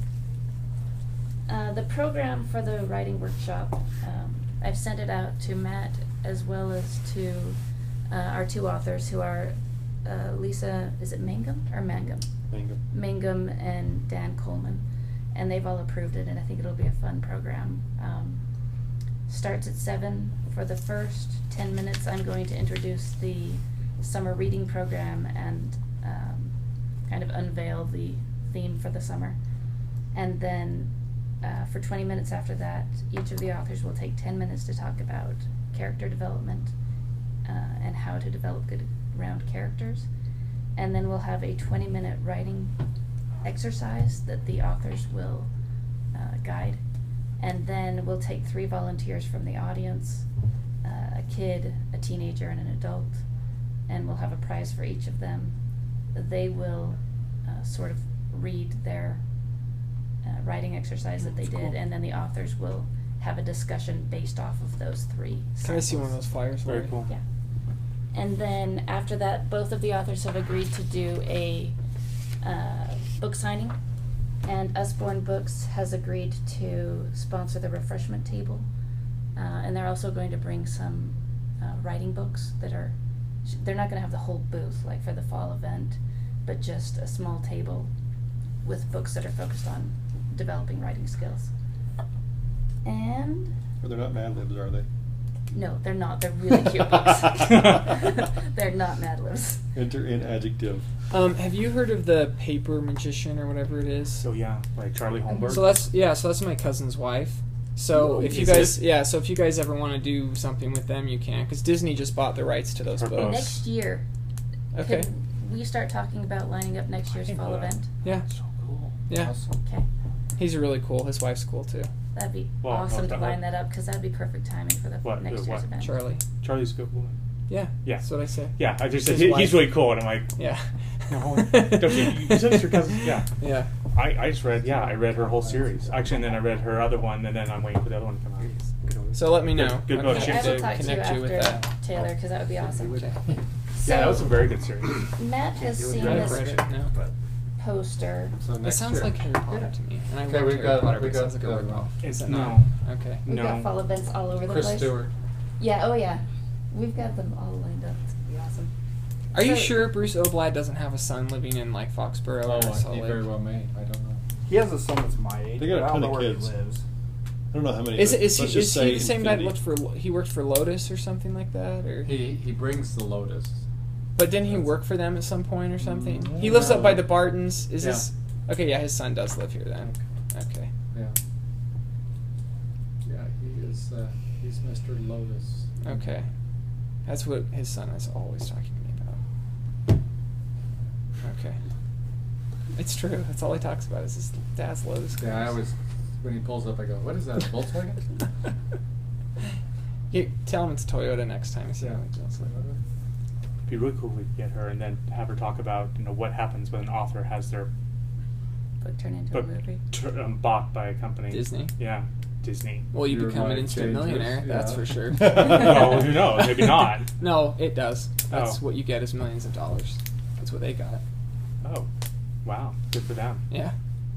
uh, the program for the writing workshop, um, I've sent it out to Matt as well as to uh, our two authors who are uh, Lisa, is it Mangum or Mangum? Mangum. Mangum and Dan Coleman. And they've all approved it, and I think it'll be a fun program. Um, starts at seven. For the first ten minutes, I'm going to introduce the summer reading program and um, kind of unveil the theme for the summer. And then uh, for twenty minutes after that, each of the authors will take ten minutes to talk about character development uh, and how to develop good round characters. And then we'll have a twenty minute writing exercise that the authors will uh, guide. And then we'll take three volunteers from the audience, uh, a kid, a teenager, and an adult, and we'll have a prize for each of them. They will uh, sort of read their uh, writing exercise that they That's did, cool. and then the authors will have a discussion based off of those three. Can I see one of samples. those flyers? Very Lori? cool. Yeah. And then after that, both of the authors have agreed to do a uh, book signing, and Usborne Books has agreed to sponsor the refreshment table, uh, and they're also going to bring some uh, writing books that are, they're not going to have the whole booth like for the fall event, but just a small table with books that are focused on developing writing skills. And Or they're not Mad Libs, are they? no, they're not. They're really cute books. They're not Mad Libs. Enter in adjective. Um, have you heard of the Paper Magician or whatever it is? So yeah, like Charlie Holmberg. So that's yeah. So that's my cousin's wife. So Ooh, if you is guys, it? yeah. So if you guys ever want to do something with them, you can, because Disney just bought the rights to those Her books. books. Next year, Okay. could we start talking about lining up next year's didn't fall know that. event? Yeah. So cool. Yeah. Awesome. Okay, He's really cool. His wife's cool too. that'd be Well, awesome to no, line that up because that'd be perfect timing for the What, next uh, year's what? event. Charlie. Charlie's a good woman. Yeah. Yeah. That's what I say. Yeah, I just His said he, wife. he's really cool, and I'm like, Yeah. no, don't you? You said it's your cousin. Yeah. Yeah. I, I just read, yeah, I read her whole series. Actually, and then I read her other one, and then I'm waiting for the other one to come out. So let me know. Good book. Okay. She I has will to talk to you connect you with after, that. Taylor, because that would be awesome. Okay. So, Yeah, that was a very good series. Matt has seen I haven't this read it. No. poster. So It next sounds year. like Harry Potter to me, and I Okay, love we Harry got- Potter, we but it got sounds like a the- ripoff. It's Is it no. not? Okay. We've No. got fall events all over the Chris place. Stewart. Yeah, oh yeah. We've got them all lined up. It's gonna be awesome. Are you So- sure Bruce Oblad doesn't have a son living in like Foxborough Oh, or Salt he Lake? very well may. I don't know. He has a son that's my age. They got a but I don't ton know of where kids. he lives. I don't know how many. Is it but is he let's is just he say the same guy that infinity. worked for he worked for Lotus or something like that, or He he brings the Lotus. but didn't he That's- work for them at some point or something? Mm, He lives up no. by the Bartons. Is Yeah. this okay? Yeah, his son does live here then. Okay. Yeah. Yeah, he is. Uh, he's Mister Lotus. Okay. That's what his son is always talking to me about. Okay. It's true. That's all he talks about is his dad's Lotus cars. Yeah, I always when he pulls up, I go, "What is that, Volkswagen?" You tell him it's Toyota next time you see Yeah. him. It'd be really cool if we could get her and then have her talk about, you know, what happens when an author has their Book turned into a book movie. tr- um, bought by a company. Disney? Yeah, Disney. Well, you Your become an life instant changes, millionaire. That's yeah. for sure. Well, who knows? Maybe not. No, it does. That's Oh. what you get is millions of dollars. That's what they got. Oh, wow, good for them. Yeah.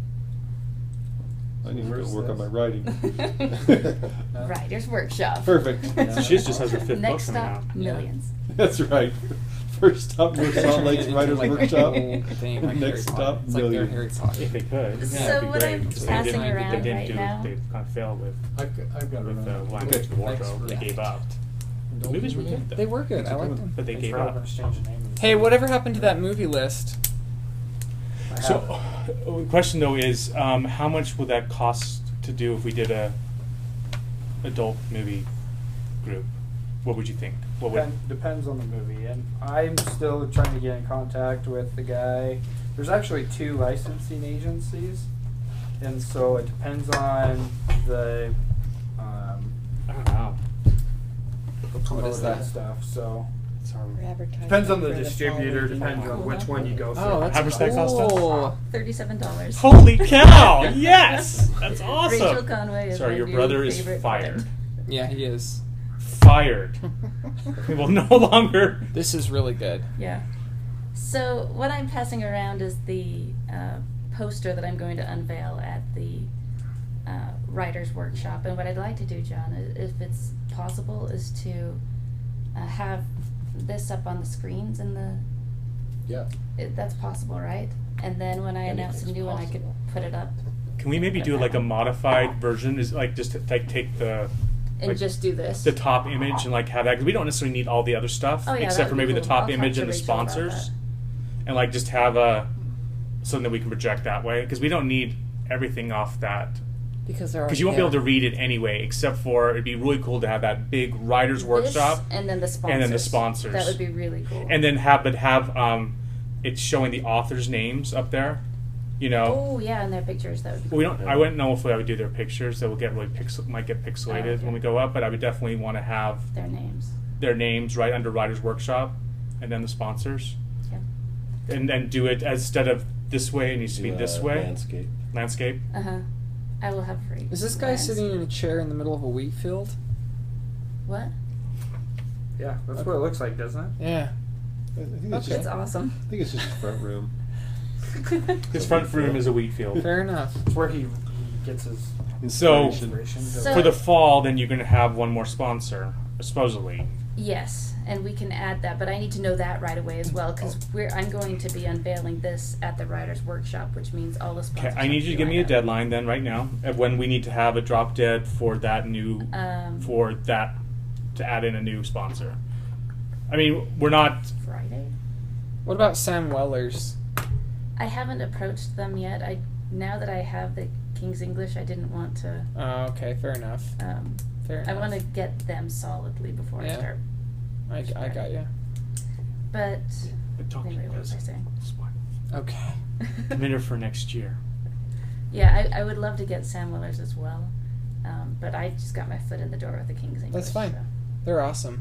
I need to Where's go work on my this? writing. Writer's workshop. Perfect. So she just has her fifth book Next coming stop, out. millions. That's right. First stop, North Salt Lake's Into, Writers like, Workshop. whole thing like Next Harry Potter. stop, It's like they're millions. Harry Potter. If they could, yeah, So that'd be what great. I'm Because they passing didn't, around they didn't right do, now- They kind of failed with I've got, I've got with it the around. language of the wardrobe. Thanks They for- gave up. The movies were good, though. They were good. I liked them. But they Thanks gave for up. helping us change the name of the Hey, city. whatever happened to that movie list? I So, have it. uh, the question though is, um, how much would that cost to do if we did a adult movie group? What would you think? What would? Depend, depends on the movie, and I'm still trying to get in contact with the guy. There's actually two licensing agencies, and so it depends on the um, I don't know. the What is promoter that? and stuff. So It's our We're advertising Depends on the for distributor, fall depends on which one you go for. Oh, that's How much that cost us? cool. Thirty-seven dollars. Holy cow! Yes, that's awesome. Rachel Conway is Sorry, my your new brother is favorite fired. friend. Yeah, he is. Fired. We will no longer. This is really good. Yeah. So what I'm passing around is the uh, poster that I'm going to unveil at the uh, writers' workshop. And what I'd like to do, John, i- if it's possible, is to uh, have this up on the screens in the. Yeah. It, that's possible, right? And then when I announce a Anything's new one, I could possible. put it up Can we maybe do like a modified version? Is like just to, like take the and like, just do this. the top image and like have that because we don't necessarily need all the other stuff Oh, yeah, except that for would be maybe the cool. top I'll talk image to and the Rachel about sponsors, that. and like just have a something that we can project that way because we don't need everything off that Because they're because you won't be able to read it anyway. Except for it'd be really cool to have that big writers This, workshop and then the sponsors. and then the sponsors. That would be really cool. and then have but have um, it's showing the authors' names up there. You know, Oh yeah, and their pictures. That would be Well, we don't. I wouldn't know if I would do their pictures. That will get really pixel. Might get pixelated Oh, okay. when we go up. But I would definitely want to have their names. their names right under Writers Workshop, and then the sponsors, Yeah. and then do it as instead of this way. It needs to be Do, this uh, way. Landscape. Landscape. Uh huh. I will have free. Is this guy lands. sitting in a chair in the middle of a wheat field? What? Yeah, that's what it looks like, doesn't it? Yeah. I think it's, Okay. just, It's awesome. I think it's just the front room. His front room is a wheat field. Fair enough. It's where he, he gets his So inspiration. to- So- for the fall, then you're going to have one more sponsor, supposedly. Yes, and we can add that, but I need to know that right away as well because we're. I'm going to be unveiling this at the writers' workshop, which means all the Okay, sponsors. I need have you to be give me a lined up. deadline then, right now, of when we need to have a drop dead for that new Um, for that to add in a new sponsor. I mean, we're not. Friday. What about Sam Weller's? I haven't approached them yet. I now that I have the King's English, I didn't want to. Oh, okay, fair enough. Um, Fair I enough. want to get them solidly before I Yeah. start. I, I got you. But But talk anyway, what was I saying? Okay. Committer for next year. Yeah, I, I would love to get Sam Willers as well, um, but I just got my foot in the door with the King's English. That's fine. so. They're awesome.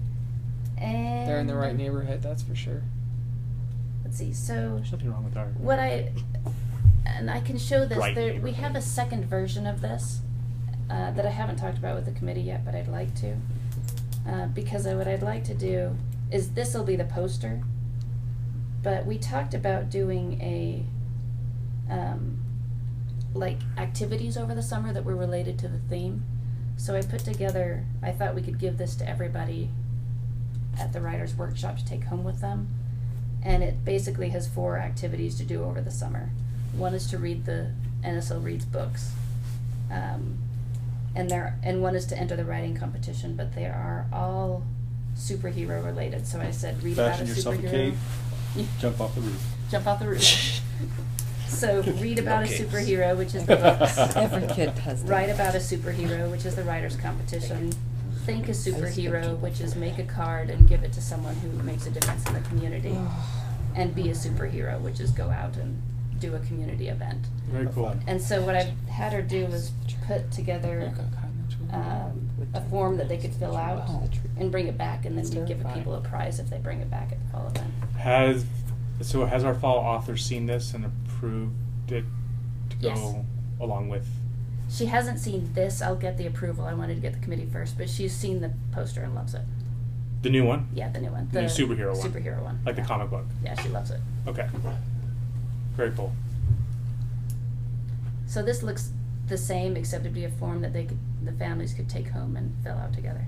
And They're in the right neighborhood, that's for sure. Let's see. So There's nothing wrong with our. what I and I can show this. Right There, we neighborhood. have a second version of this uh, that I haven't talked about with the committee yet, but I'd like to uh, because I, what I'd like to do is this will be the poster. But we talked about doing a um, like activities over the summer that were related to the theme. So I put together. I thought we could give this to everybody at the writers' workshop to take home with them. And it basically has four activities to do over the summer. One is to read the N S L Reads books, um, and there and one is to enter the writing competition. But they are all superhero related. So I said, read Fashion about a yourself a superhero. cape. Jump off the roof. Jump off the roof. So read about a capes. superhero, which is the books. Every kid does that. Write about a superhero, which is the writers' competition. Think a superhero, which is make a card and give it to someone who makes a difference in the community. And be a superhero, which is go out and do a community event. Very cool. And so what I've had her do is put together um, a form that they could fill out and bring it back, and then we give people a prize if they bring it back at the fall event. Has so has our fall author seen this and approved it to go Yes. along with? She hasn't seen this. I'll get the approval. I wanted to get the committee first, but she's seen the poster and loves it. The new one? Yeah, the new one. The new superhero one. Superhero one. Like yeah. the comic book. Yeah, she loves it. Okay. Very cool. So this looks the same, except it'd be a form that they could, the families could take home and fill out together.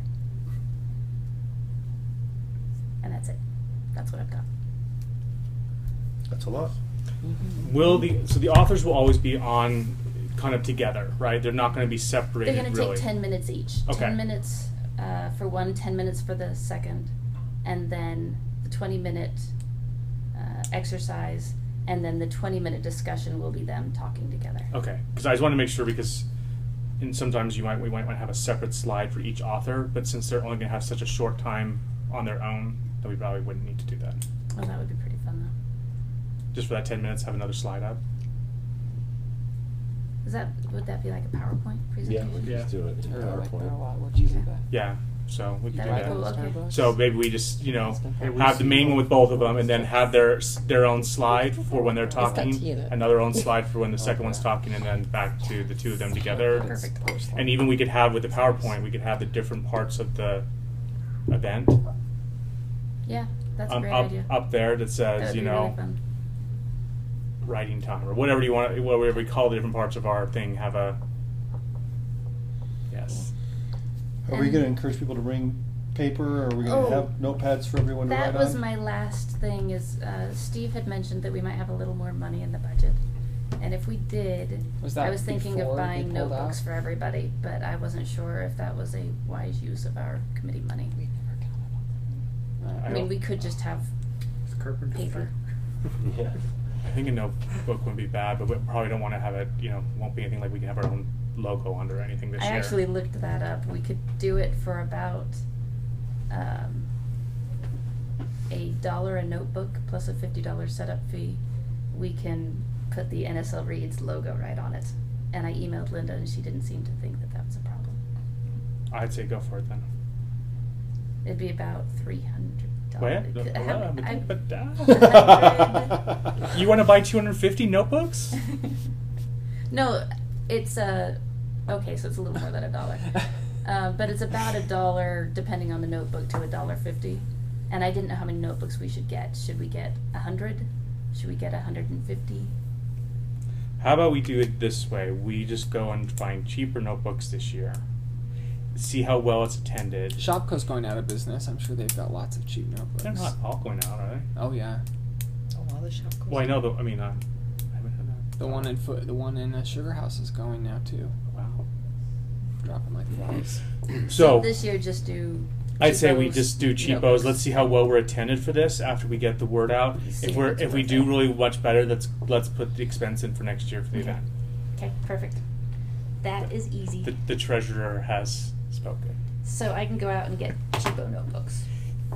And that's it. That's what I've got. That's a lot. Will the so the authors will always be on kind of together, right? They're not going to be separated. They're going to really. take ten minutes each. Okay. ten minutes uh, for one, ten minutes for the second, and then the twenty minute uh, exercise, and then the twenty minute discussion will be them talking together. Okay, because I just want to make sure because, and sometimes you might we might want to have a separate slide for each author, but since they're only going to have such a short time on their own, then we probably wouldn't need to do that. Oh, that would be pretty fun though. Just for that ten minutes, have another slide up. Is that would that be like a PowerPoint Yeah, presentation? we Yeah. just do it. in Or like, PowerPoint. they're a lot, what you do that? Yeah, So we can do That'd that. be cool, okay. Starbucks. So maybe we just, you know, Hey, we have the see main one both. with both of them, and then have their their own slide for when they're got talking, tea in it. another own slide for when the second one's talking, and then back to the two of them together. Perfect. And even we could have with the PowerPoint, we could have the different parts of the event Yeah, that's a um, great up idea. up there that That says, would you be know, really fun. writing time or whatever you want, whatever we call the different parts of our thing. Have a yes. Are we And- going to encourage people to bring paper, or are we going Oh, to have notepads for everyone to That write was on? my last thing. Is uh, Steve had mentioned that we might have a little more money in the budget, and if we did, Was that I was thinking of before they buying pulled notebooks out? for everybody, but I wasn't sure if that was a wise use of our committee money. We never counted on I, I mean, don't- we could just have It's carpenter. paper. Yeah. I think a notebook wouldn't be bad, but we probably don't want to have it. You know, won't be anything like we can have our own logo under or anything this I year. actually looked that up. We could do it for about um, a dollar a notebook plus a fifty dollar setup fee. We can put the N S L Reads logo right on it. And I emailed Linda, and she didn't seem to think that that was a problem. I'd say go for it then. It'd be about three hundred Wait, dollars. uh, but- I, but, uh, I- you want to buy two hundred fifty notebooks? No, it's a okay, so it's a little more than a dollar, uh, but it's about a dollar depending on the notebook to a dollar fifty. And I didn't know how many notebooks we should get. Should we get a hundred? Should we get a hundred and fifty? How about we do it this way? We just go and find cheaper notebooks this year. See how well it's attended. Shopko's going out of business. I'm sure they've got lots of cheap notebooks. They're not all going out, are they? Oh yeah, A lot of shop goes. Well, I know the. I mean, uh, I haven't heard that. the one in foot, the one in uh, Sugar House is going now too. Wow. Dropping like flies. So this year, just do. I'd say we cheapos just do cheapos. notebooks. Let's see how well we're attended for this after we get the word out. See If if we're it's if we worth do it. really much better, let's let's put the expense in for next year for the Okay. event. Okay, perfect. That is easy. The, the treasurer has spoken. So I can go out and get cheapo notebooks.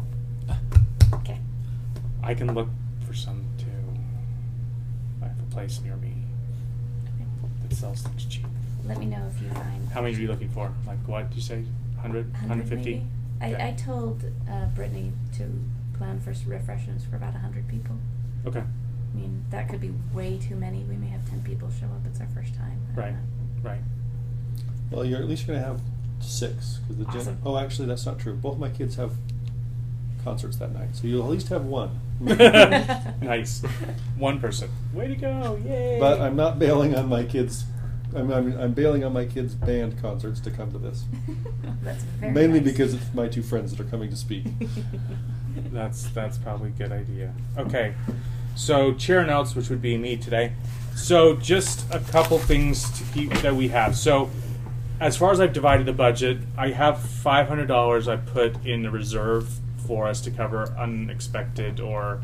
Okay. I can look for some too. I have a place near me that sells things cheap. Let me know if you find. How many are you looking for? Like what? Did you say? one hundred? one hundred fifty? maybe? I, Okay. I told uh, Brittany to plan for s- refreshments for about one hundred people. Okay. I mean, that could be way too many. We may have ten people show up. It's our first time. I don't Right. know. Right. Well, you're at least going to have six. Cause the gen- Awesome. oh, actually, that's not true. Both my kids have concerts that night, so you'll at least have one. Nice. One person. Way to go! Yay! But I'm not bailing on my kids. I'm, I'm, I'm bailing on my kids' band concerts to come to this. That's very Mainly nice. because it's my two friends that are coming to speak. That's that's probably a good idea. Okay, so chair notes, which would be me today. So just a couple things to keep that we have. So as far as I've divided the budget, I have five hundred dollars I put in the reserve for us to cover unexpected or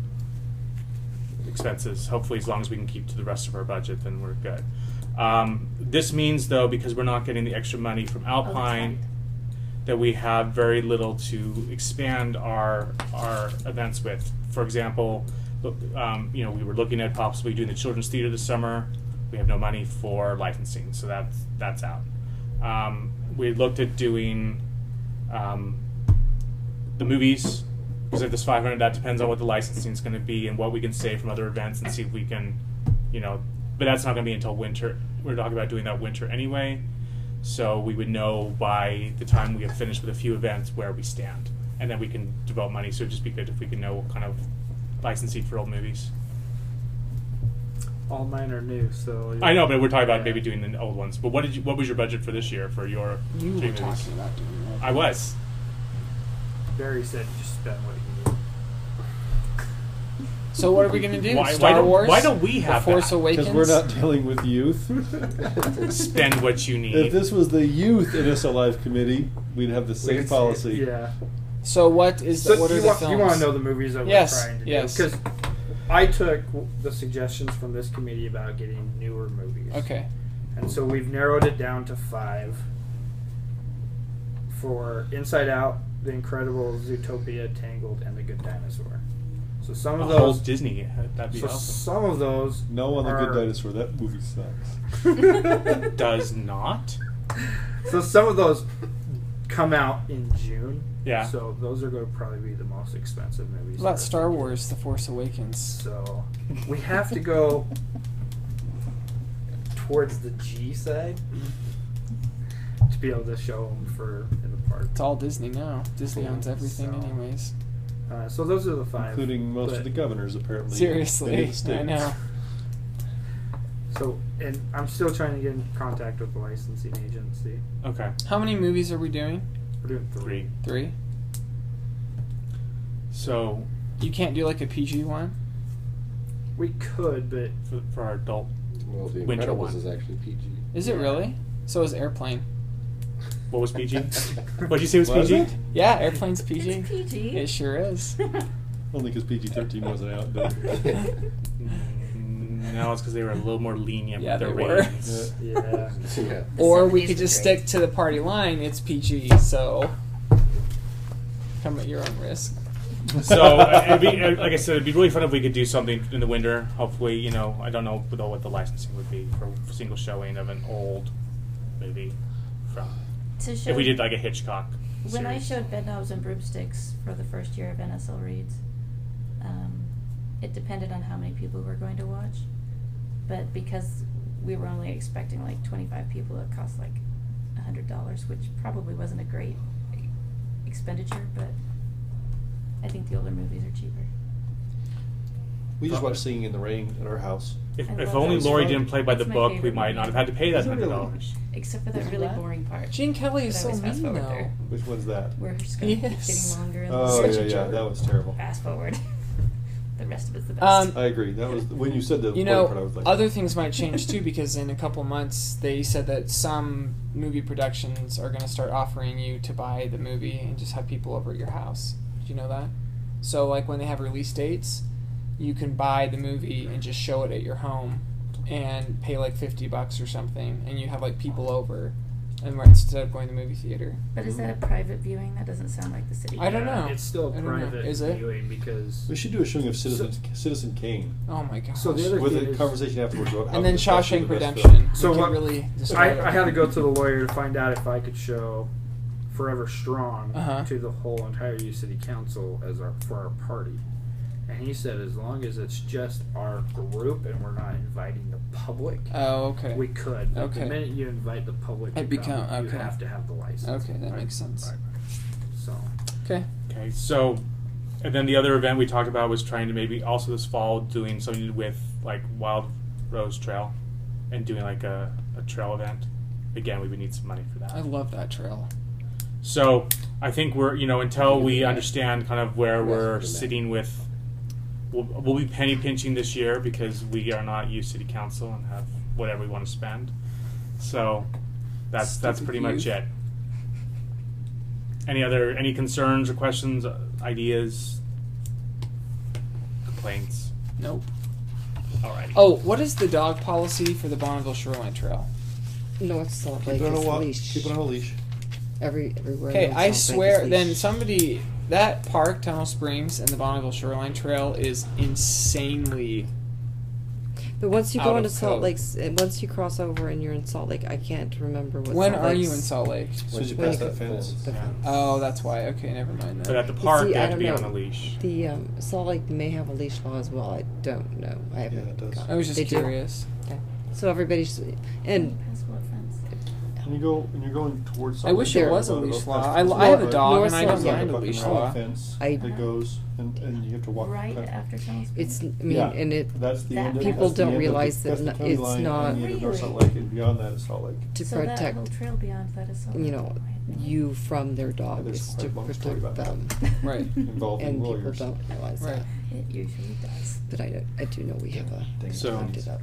expenses. Hopefully, as long as we can keep to the rest of our budget, then we're good. Um, this means, though, because we're not getting the extra money from Oh, that's Alpine, right. that we have very little to expand our our events with. For example, look, um, you know, we were looking at possibly doing the children's theater this summer. We have no money for licensing, so that's that's out. Um, we looked at doing um, the movies because if this five hundred, that depends on what the licensing is going to be and what we can save from other events and see if we can, you know. But that's not going to be until winter. We're talking about doing that winter anyway. So we would know by the time we have finished with a few events where we stand. And then we can devote money. So it'd just be good if we can know what kind of licensing for old movies. All mine are new, so. I know, but we're talking about Yeah. maybe doing the old ones. But what did you? What was your budget for this year for your You three were movies? talking about doing that. I was. Barry said just spend what you need. So what are we gonna do? Why- Star why don't- Wars? why don't we have The Force that? Awakens? Because we're not dealing with youth. Spend what you need. If this was the youth N S L Live committee, we'd have the same We'd say- policy. Yeah. So what is? So what are you, the want, films? you want to know the movies that Yes, we're trying to yes. do? Because I took w- the suggestions from this committee about getting newer movies. Okay. And so we've narrowed it down to five. For Inside Out, The Incredibles, Zootopia, Tangled, and The Good Dinosaur. So some a of whole those. Disney. That'd be So awesome. some of those. No on the are, Good Dinosaur. That movie sucks. Does not. So some of those come out in June. Yeah. So those are going to probably be the most expensive movies. What about for- Star Wars: The Force Awakens? So we have to go towards the G side to be able to show them for in the park. It's all Disney now. Disney Yeah, owns everything, so- anyways. Uh, so those are the five, Including most but- of the governors, apparently. Seriously, in the States. I know. So, and I'm still trying to get in contact with the licensing agency. Okay. How many movies are we doing? We're doing three. Three. Three. So You can't do like a P G one. We could, but for, for our adult, Well, The Winter Incredibles one. is actually P G. Is it really? So is Airplane. what was P G? What'd you say was, Was P G? it? Yeah, Airplane's P G. It's P G. It sure is. Only because P G thirteen wasn't out. But Mm, No, it's because they were a little more lenient Yeah, with their they were. ratings. yeah. yeah. Or we seventies could were just great. stick to the party line. It's P G, so come at your own risk. So, uh, it'd be, uh, like I said, it'd be really fun if we could do something in the winter. Hopefully, you know, I don't know though what the licensing would be for a single showing of an old movie from. To show, If we did like a Hitchcock. when I series. showed Bedknobs and Broomsticks for the first year of N S L Reads, um, it depended on how many people were going to watch. But because we were only expecting like twenty-five people, it cost like one hundred dollars, which probably wasn't a great e- expenditure, but I think the older movies are cheaper. we just watched Singing in the Rain at our house. If, I if love only that. Lori It's didn't play by the It's my book, we favorite might movie. not have had to pay that Is it hundred really? dollars. Except for that really What? boring part. Gene Kelly is But I so always fast mean, forward though. there. Which one's that? Where her skirt Yes. keeps getting longer and Oh longer. yeah, yeah, that was terrible. Fast forward. The rest of it's the best. Um, I agree. That was when you said the You boring know, part. I was like, other things might change too because in a couple months they said that some movie productions are going to start offering you to buy the movie and just have people over at your house. Did you know that? So like when they have release dates, you can buy the movie and just show it at your home and pay like fifty bucks or something, and you have like people over, and instead of going to the movie theater. But is that a private viewing? That doesn't sound like the city. I don't Yeah, know. It's still I don't know. private Is it? viewing because. we should do a showing of Citizen Citizen Kane Oh my gosh. So the other with thing a is- conversation afterwards. About how and then it's actually Shawshank the best Redemption. film. So we what- could really describe I, it. I had to go to the lawyer to find out if I could show Forever Strong Uh-huh. to the whole entire U City Council as our for our party, and he said as long as it's just our group and we're not inviting the public, Oh, okay. we could. But Okay. The minute you invite the public, to It become- come, you okay. have to have the license. Okay, that makes sense. So Okay. Okay, so, and then the other event we talked about was trying to maybe also this fall doing something with like Wild Rose Trail, and doing like a, a trail event. Again, we would need some money for that. I love that trail. So I think we're, you know, until we understand kind of where Rest we're of the map. sitting with, we'll, we'll be penny pinching this year because we are not U City Council and have whatever we want to spend. So that's that's Stupid pretty much youth. it. Any other any concerns or questions, uh, ideas, complaints? Nope. Alrighty. Oh, what is the dog policy for the Bonneville Shoreline Trail? No, it's Salt Keep Lake. it on a It's walk. leash. Keep it on a leash. Every everywhere. Okay, in I Salt Lake swear. is Then leash. somebody that park, Tunnel Springs, and the Bonneville Shoreline Trail is insanely. But once you out go of into Salt code. Lake, s- and once you cross over and you're in Salt Lake, I can't remember what. When Salt are you Lake's- in Salt Lake? As soon as you When pass you that go- fence. the Yeah. fence. Oh, that's why. Okay, never mind But that. at the park, See, they I have to don't be on know. a leash. The um, Salt Lake may have a leash law as well. I don't know. I haven't. Yeah, it does. gone- I was just They do? curious. Okay. So everybody's and Passport fence. When you go when you're going towards. I wish Salt there Lake, was a you're leash about- law. about I, past I have a North- dog, North and I Salt don't It's like mind a fucking leash rail law. fence I- that goes and, and you have to walk. Right past- after Tunnel Springs. it's. I mean, Yeah. and it That's the That end of people that's the don't end of the- realize that that's the n- county it's line not- on the end of North Salt Really? Lake, and beyond that is Salt Lake. to so that protect whole trail beyond that is Salt you Lake. know I had no you from their dog. There's It's quite to a long story protect about them, Right. Involving and people lawyers. don't realize Right. that. idea. It usually does. But I, don't- I do know we have a. So- looked it up.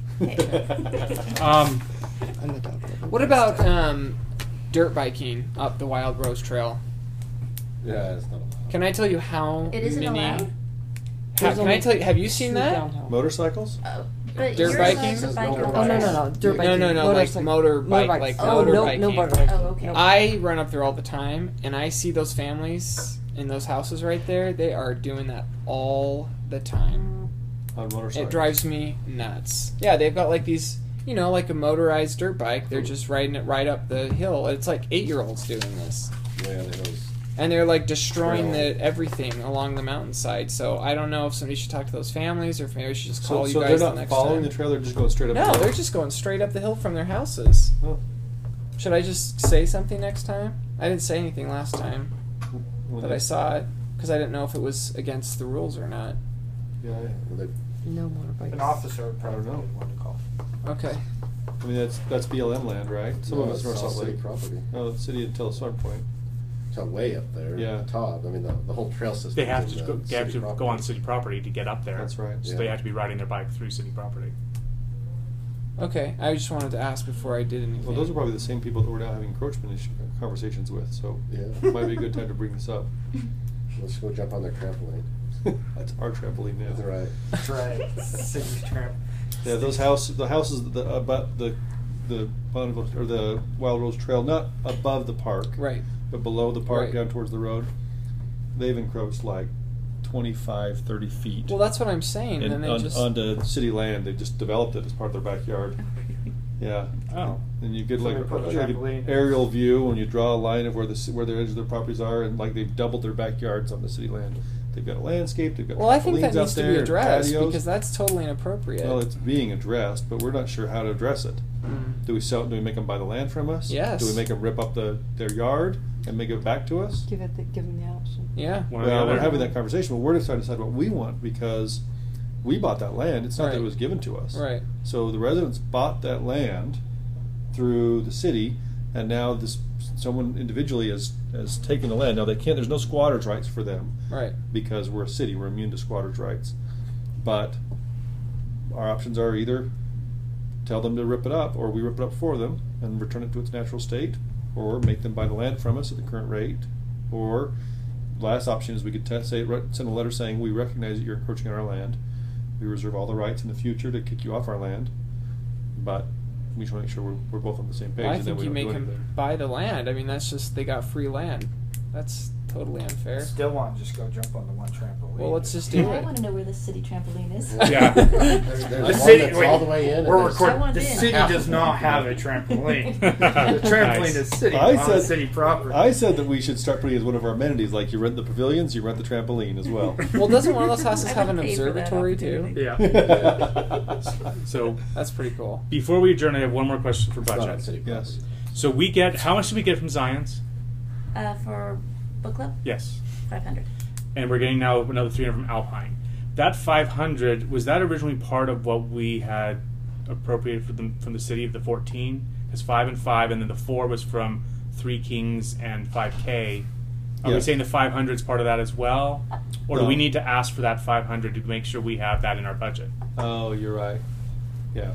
Um, I'm a dog lover. What about um, dirt biking up the Wild Rose Trail? Yeah, it's not allowed. Can I tell you how It isn't many? allowed? Ha- There's can I only tell you? Have you seen two that? downtown. Motorcycles? Oh, but Dirt you're biking? allowed to bike Oh, on Oh no no trails. no dirt No, biking. no, no, like motorcycle- motorbike, motorbikes. like oh, no, no motorbiking. motorbikes. Oh, okay. No. I run up there all the time, and I see those families in those houses right there. They are doing that all the time. On motorcycles. It drives me nuts. Yeah, they've got like these, you know, like a motorized dirt bike. They're just riding it right up the hill. It's like eight-year-olds doing this. Yeah, those. And they're like destroying Trail. the everything along the mountainside. So I don't know if somebody should talk to those families or if maybe I should just So, call so you they're guys the not next following time. the trail; they're just going straight up. No, the hill? they're just going straight up the hill from their houses. Oh. Should I just say something next time? I didn't say anything last time Well, that they- I saw it because I didn't know if it was against the rules or not. Yeah, yeah. Well, they- No motorbikes. An officer would probably I don't know. want to call. Okay. I mean, that's that's B L M land, right? Some No, of it's it's North all Salt city Lake. property. No, the city until a certain point. It's all way up there. Yeah. At the top. I mean, the, the whole trail system. They have is to in go, the they have to city go property. on city property to get up there. That's right. So Yeah. they have to be riding their bike through city property. Okay. I just wanted to ask before I did anything. Well, those are probably the same people that we're now having encroachment issue, conversations with. So Yeah. it might be a good time to bring this up. Let's go jump on their trampoline. That's our trampoline now. That's right. That's right. City tramp. Yeah, those house, the houses, the about the the Bonneville or the Wild Rose Trail, not above the park, Right. but below the park, Right. down towards the road. They've encroached like twenty-five, thirty feet. Well, that's what I'm saying. in, and they on, just onto city land. They just developed it as part of their backyard. Yeah. Oh. And you get So like, they put a like an trampoline. aerial view when you draw a line of where the ci- where the edge of their properties are, and like they've doubled their backyards on the city land. They've got a landscape. They've got Well, I think trampolines that out needs to there be and addressed patios. because that's totally inappropriate. Well, it's being addressed, but we're not sure how to address it. Mm. Do we sell? Do we make them buy the land from us? Yes. Do we make them rip up the their yard and make it back to us? Give it. The, give them the option. Yeah. One or the Well, we're other. having that conversation, but we're just trying to decide what we want because we bought that land. It's not that Right. it was given to us. Right. So the residents bought that land through the city, and now this someone individually has has taken the land. Now they can't. There's no squatters' rights for them Right. because we're a city. We're immune to squatters' rights. But our options are either tell them to rip it up, or we rip it up for them and return it to its natural state, or make them buy the land from us at the current rate, or last option is we could te- say re- send a letter saying we recognize that you're encroaching on our land. We reserve all the rights in the future to kick you off our land, but we just want to make sure we're, we're both on the same page. Well, I and then think we you don't make do them anything. buy the land. I mean, that's just they got free land. That's totally unfair. Still want to just go jump on the one trampoline. Well, let's just do Yeah, I it. want to know where the city trampoline is. Yeah. There's, there's The one city, that's wait, all the way in. and We're there's- recording. I want The in. city does not have a trampoline. the trampoline Nice. is city, I not said- city property. I said that we should start putting it as one of our amenities, like you rent the pavilions, you rent the trampoline as well. Well, doesn't one of those houses I have would an pay for that observatory too? opportunity. yeah. So That's pretty cool. before we adjourn, I have one more question for It's not on budget. city property. Yes. So we get how much do we get from Zions? Uh, for book club, Yes, five hundred. and we're getting now another three hundred from Alpine. That five hundred, was that originally part of what we had appropriated for the, from the city of the fourteen? Because five and five, and then the four was from Three Kings and five K. Are we Yes. saying the five hundred is part of that as well, or do we No. need to ask for that five hundred to make sure we have that in our budget? Oh, you're right. Yeah.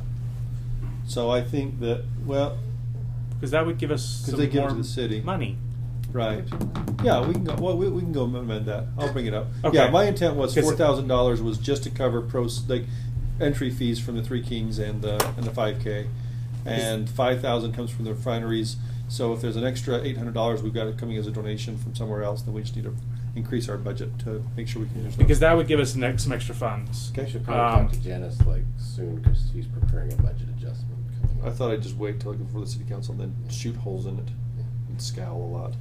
So I think that, well, Because that would give us 'Cause some they give it more to the city. money. right. Yeah, we can go. Well, we, we can go amend that. I'll bring it up. Okay. Yeah, my intent was 'Cause- four thousand dollars was just to cover pros like entry fees from the Three Kings and the and the five K, and five thousand comes from the refineries. So if there's an extra eight hundred dollars, we've got it coming as a donation from somewhere else. Then we just need to increase our budget to make sure we can use those. Because that would give us ne- some extra funds. I should probably Um, talk to Janice like soon because he's preparing a budget adjustment. coming I up. thought I'd just wait till I go before the city council and then shoot holes in it and scowl a lot.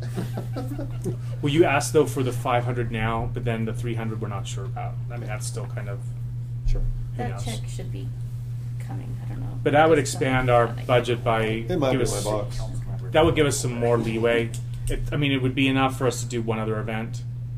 Will you ask though for the five hundred now, but then the three hundred we're not sure about? I mean, that's still kind of. Sure. Who That knows? check should be coming. I don't know. But that would It's expand not our coming. budget by. It might give be in us, my box. That would give us some more leeway. It, I mean, it would be enough for us to do one other event.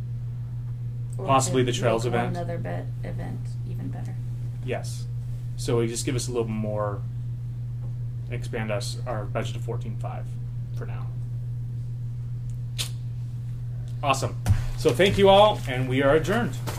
Or possibly to the Trails make event. Another bet event, even better. Yes. So we just give us a little more. Expand us our budget to fourteen five for now. Awesome. So thank you all, and we are adjourned.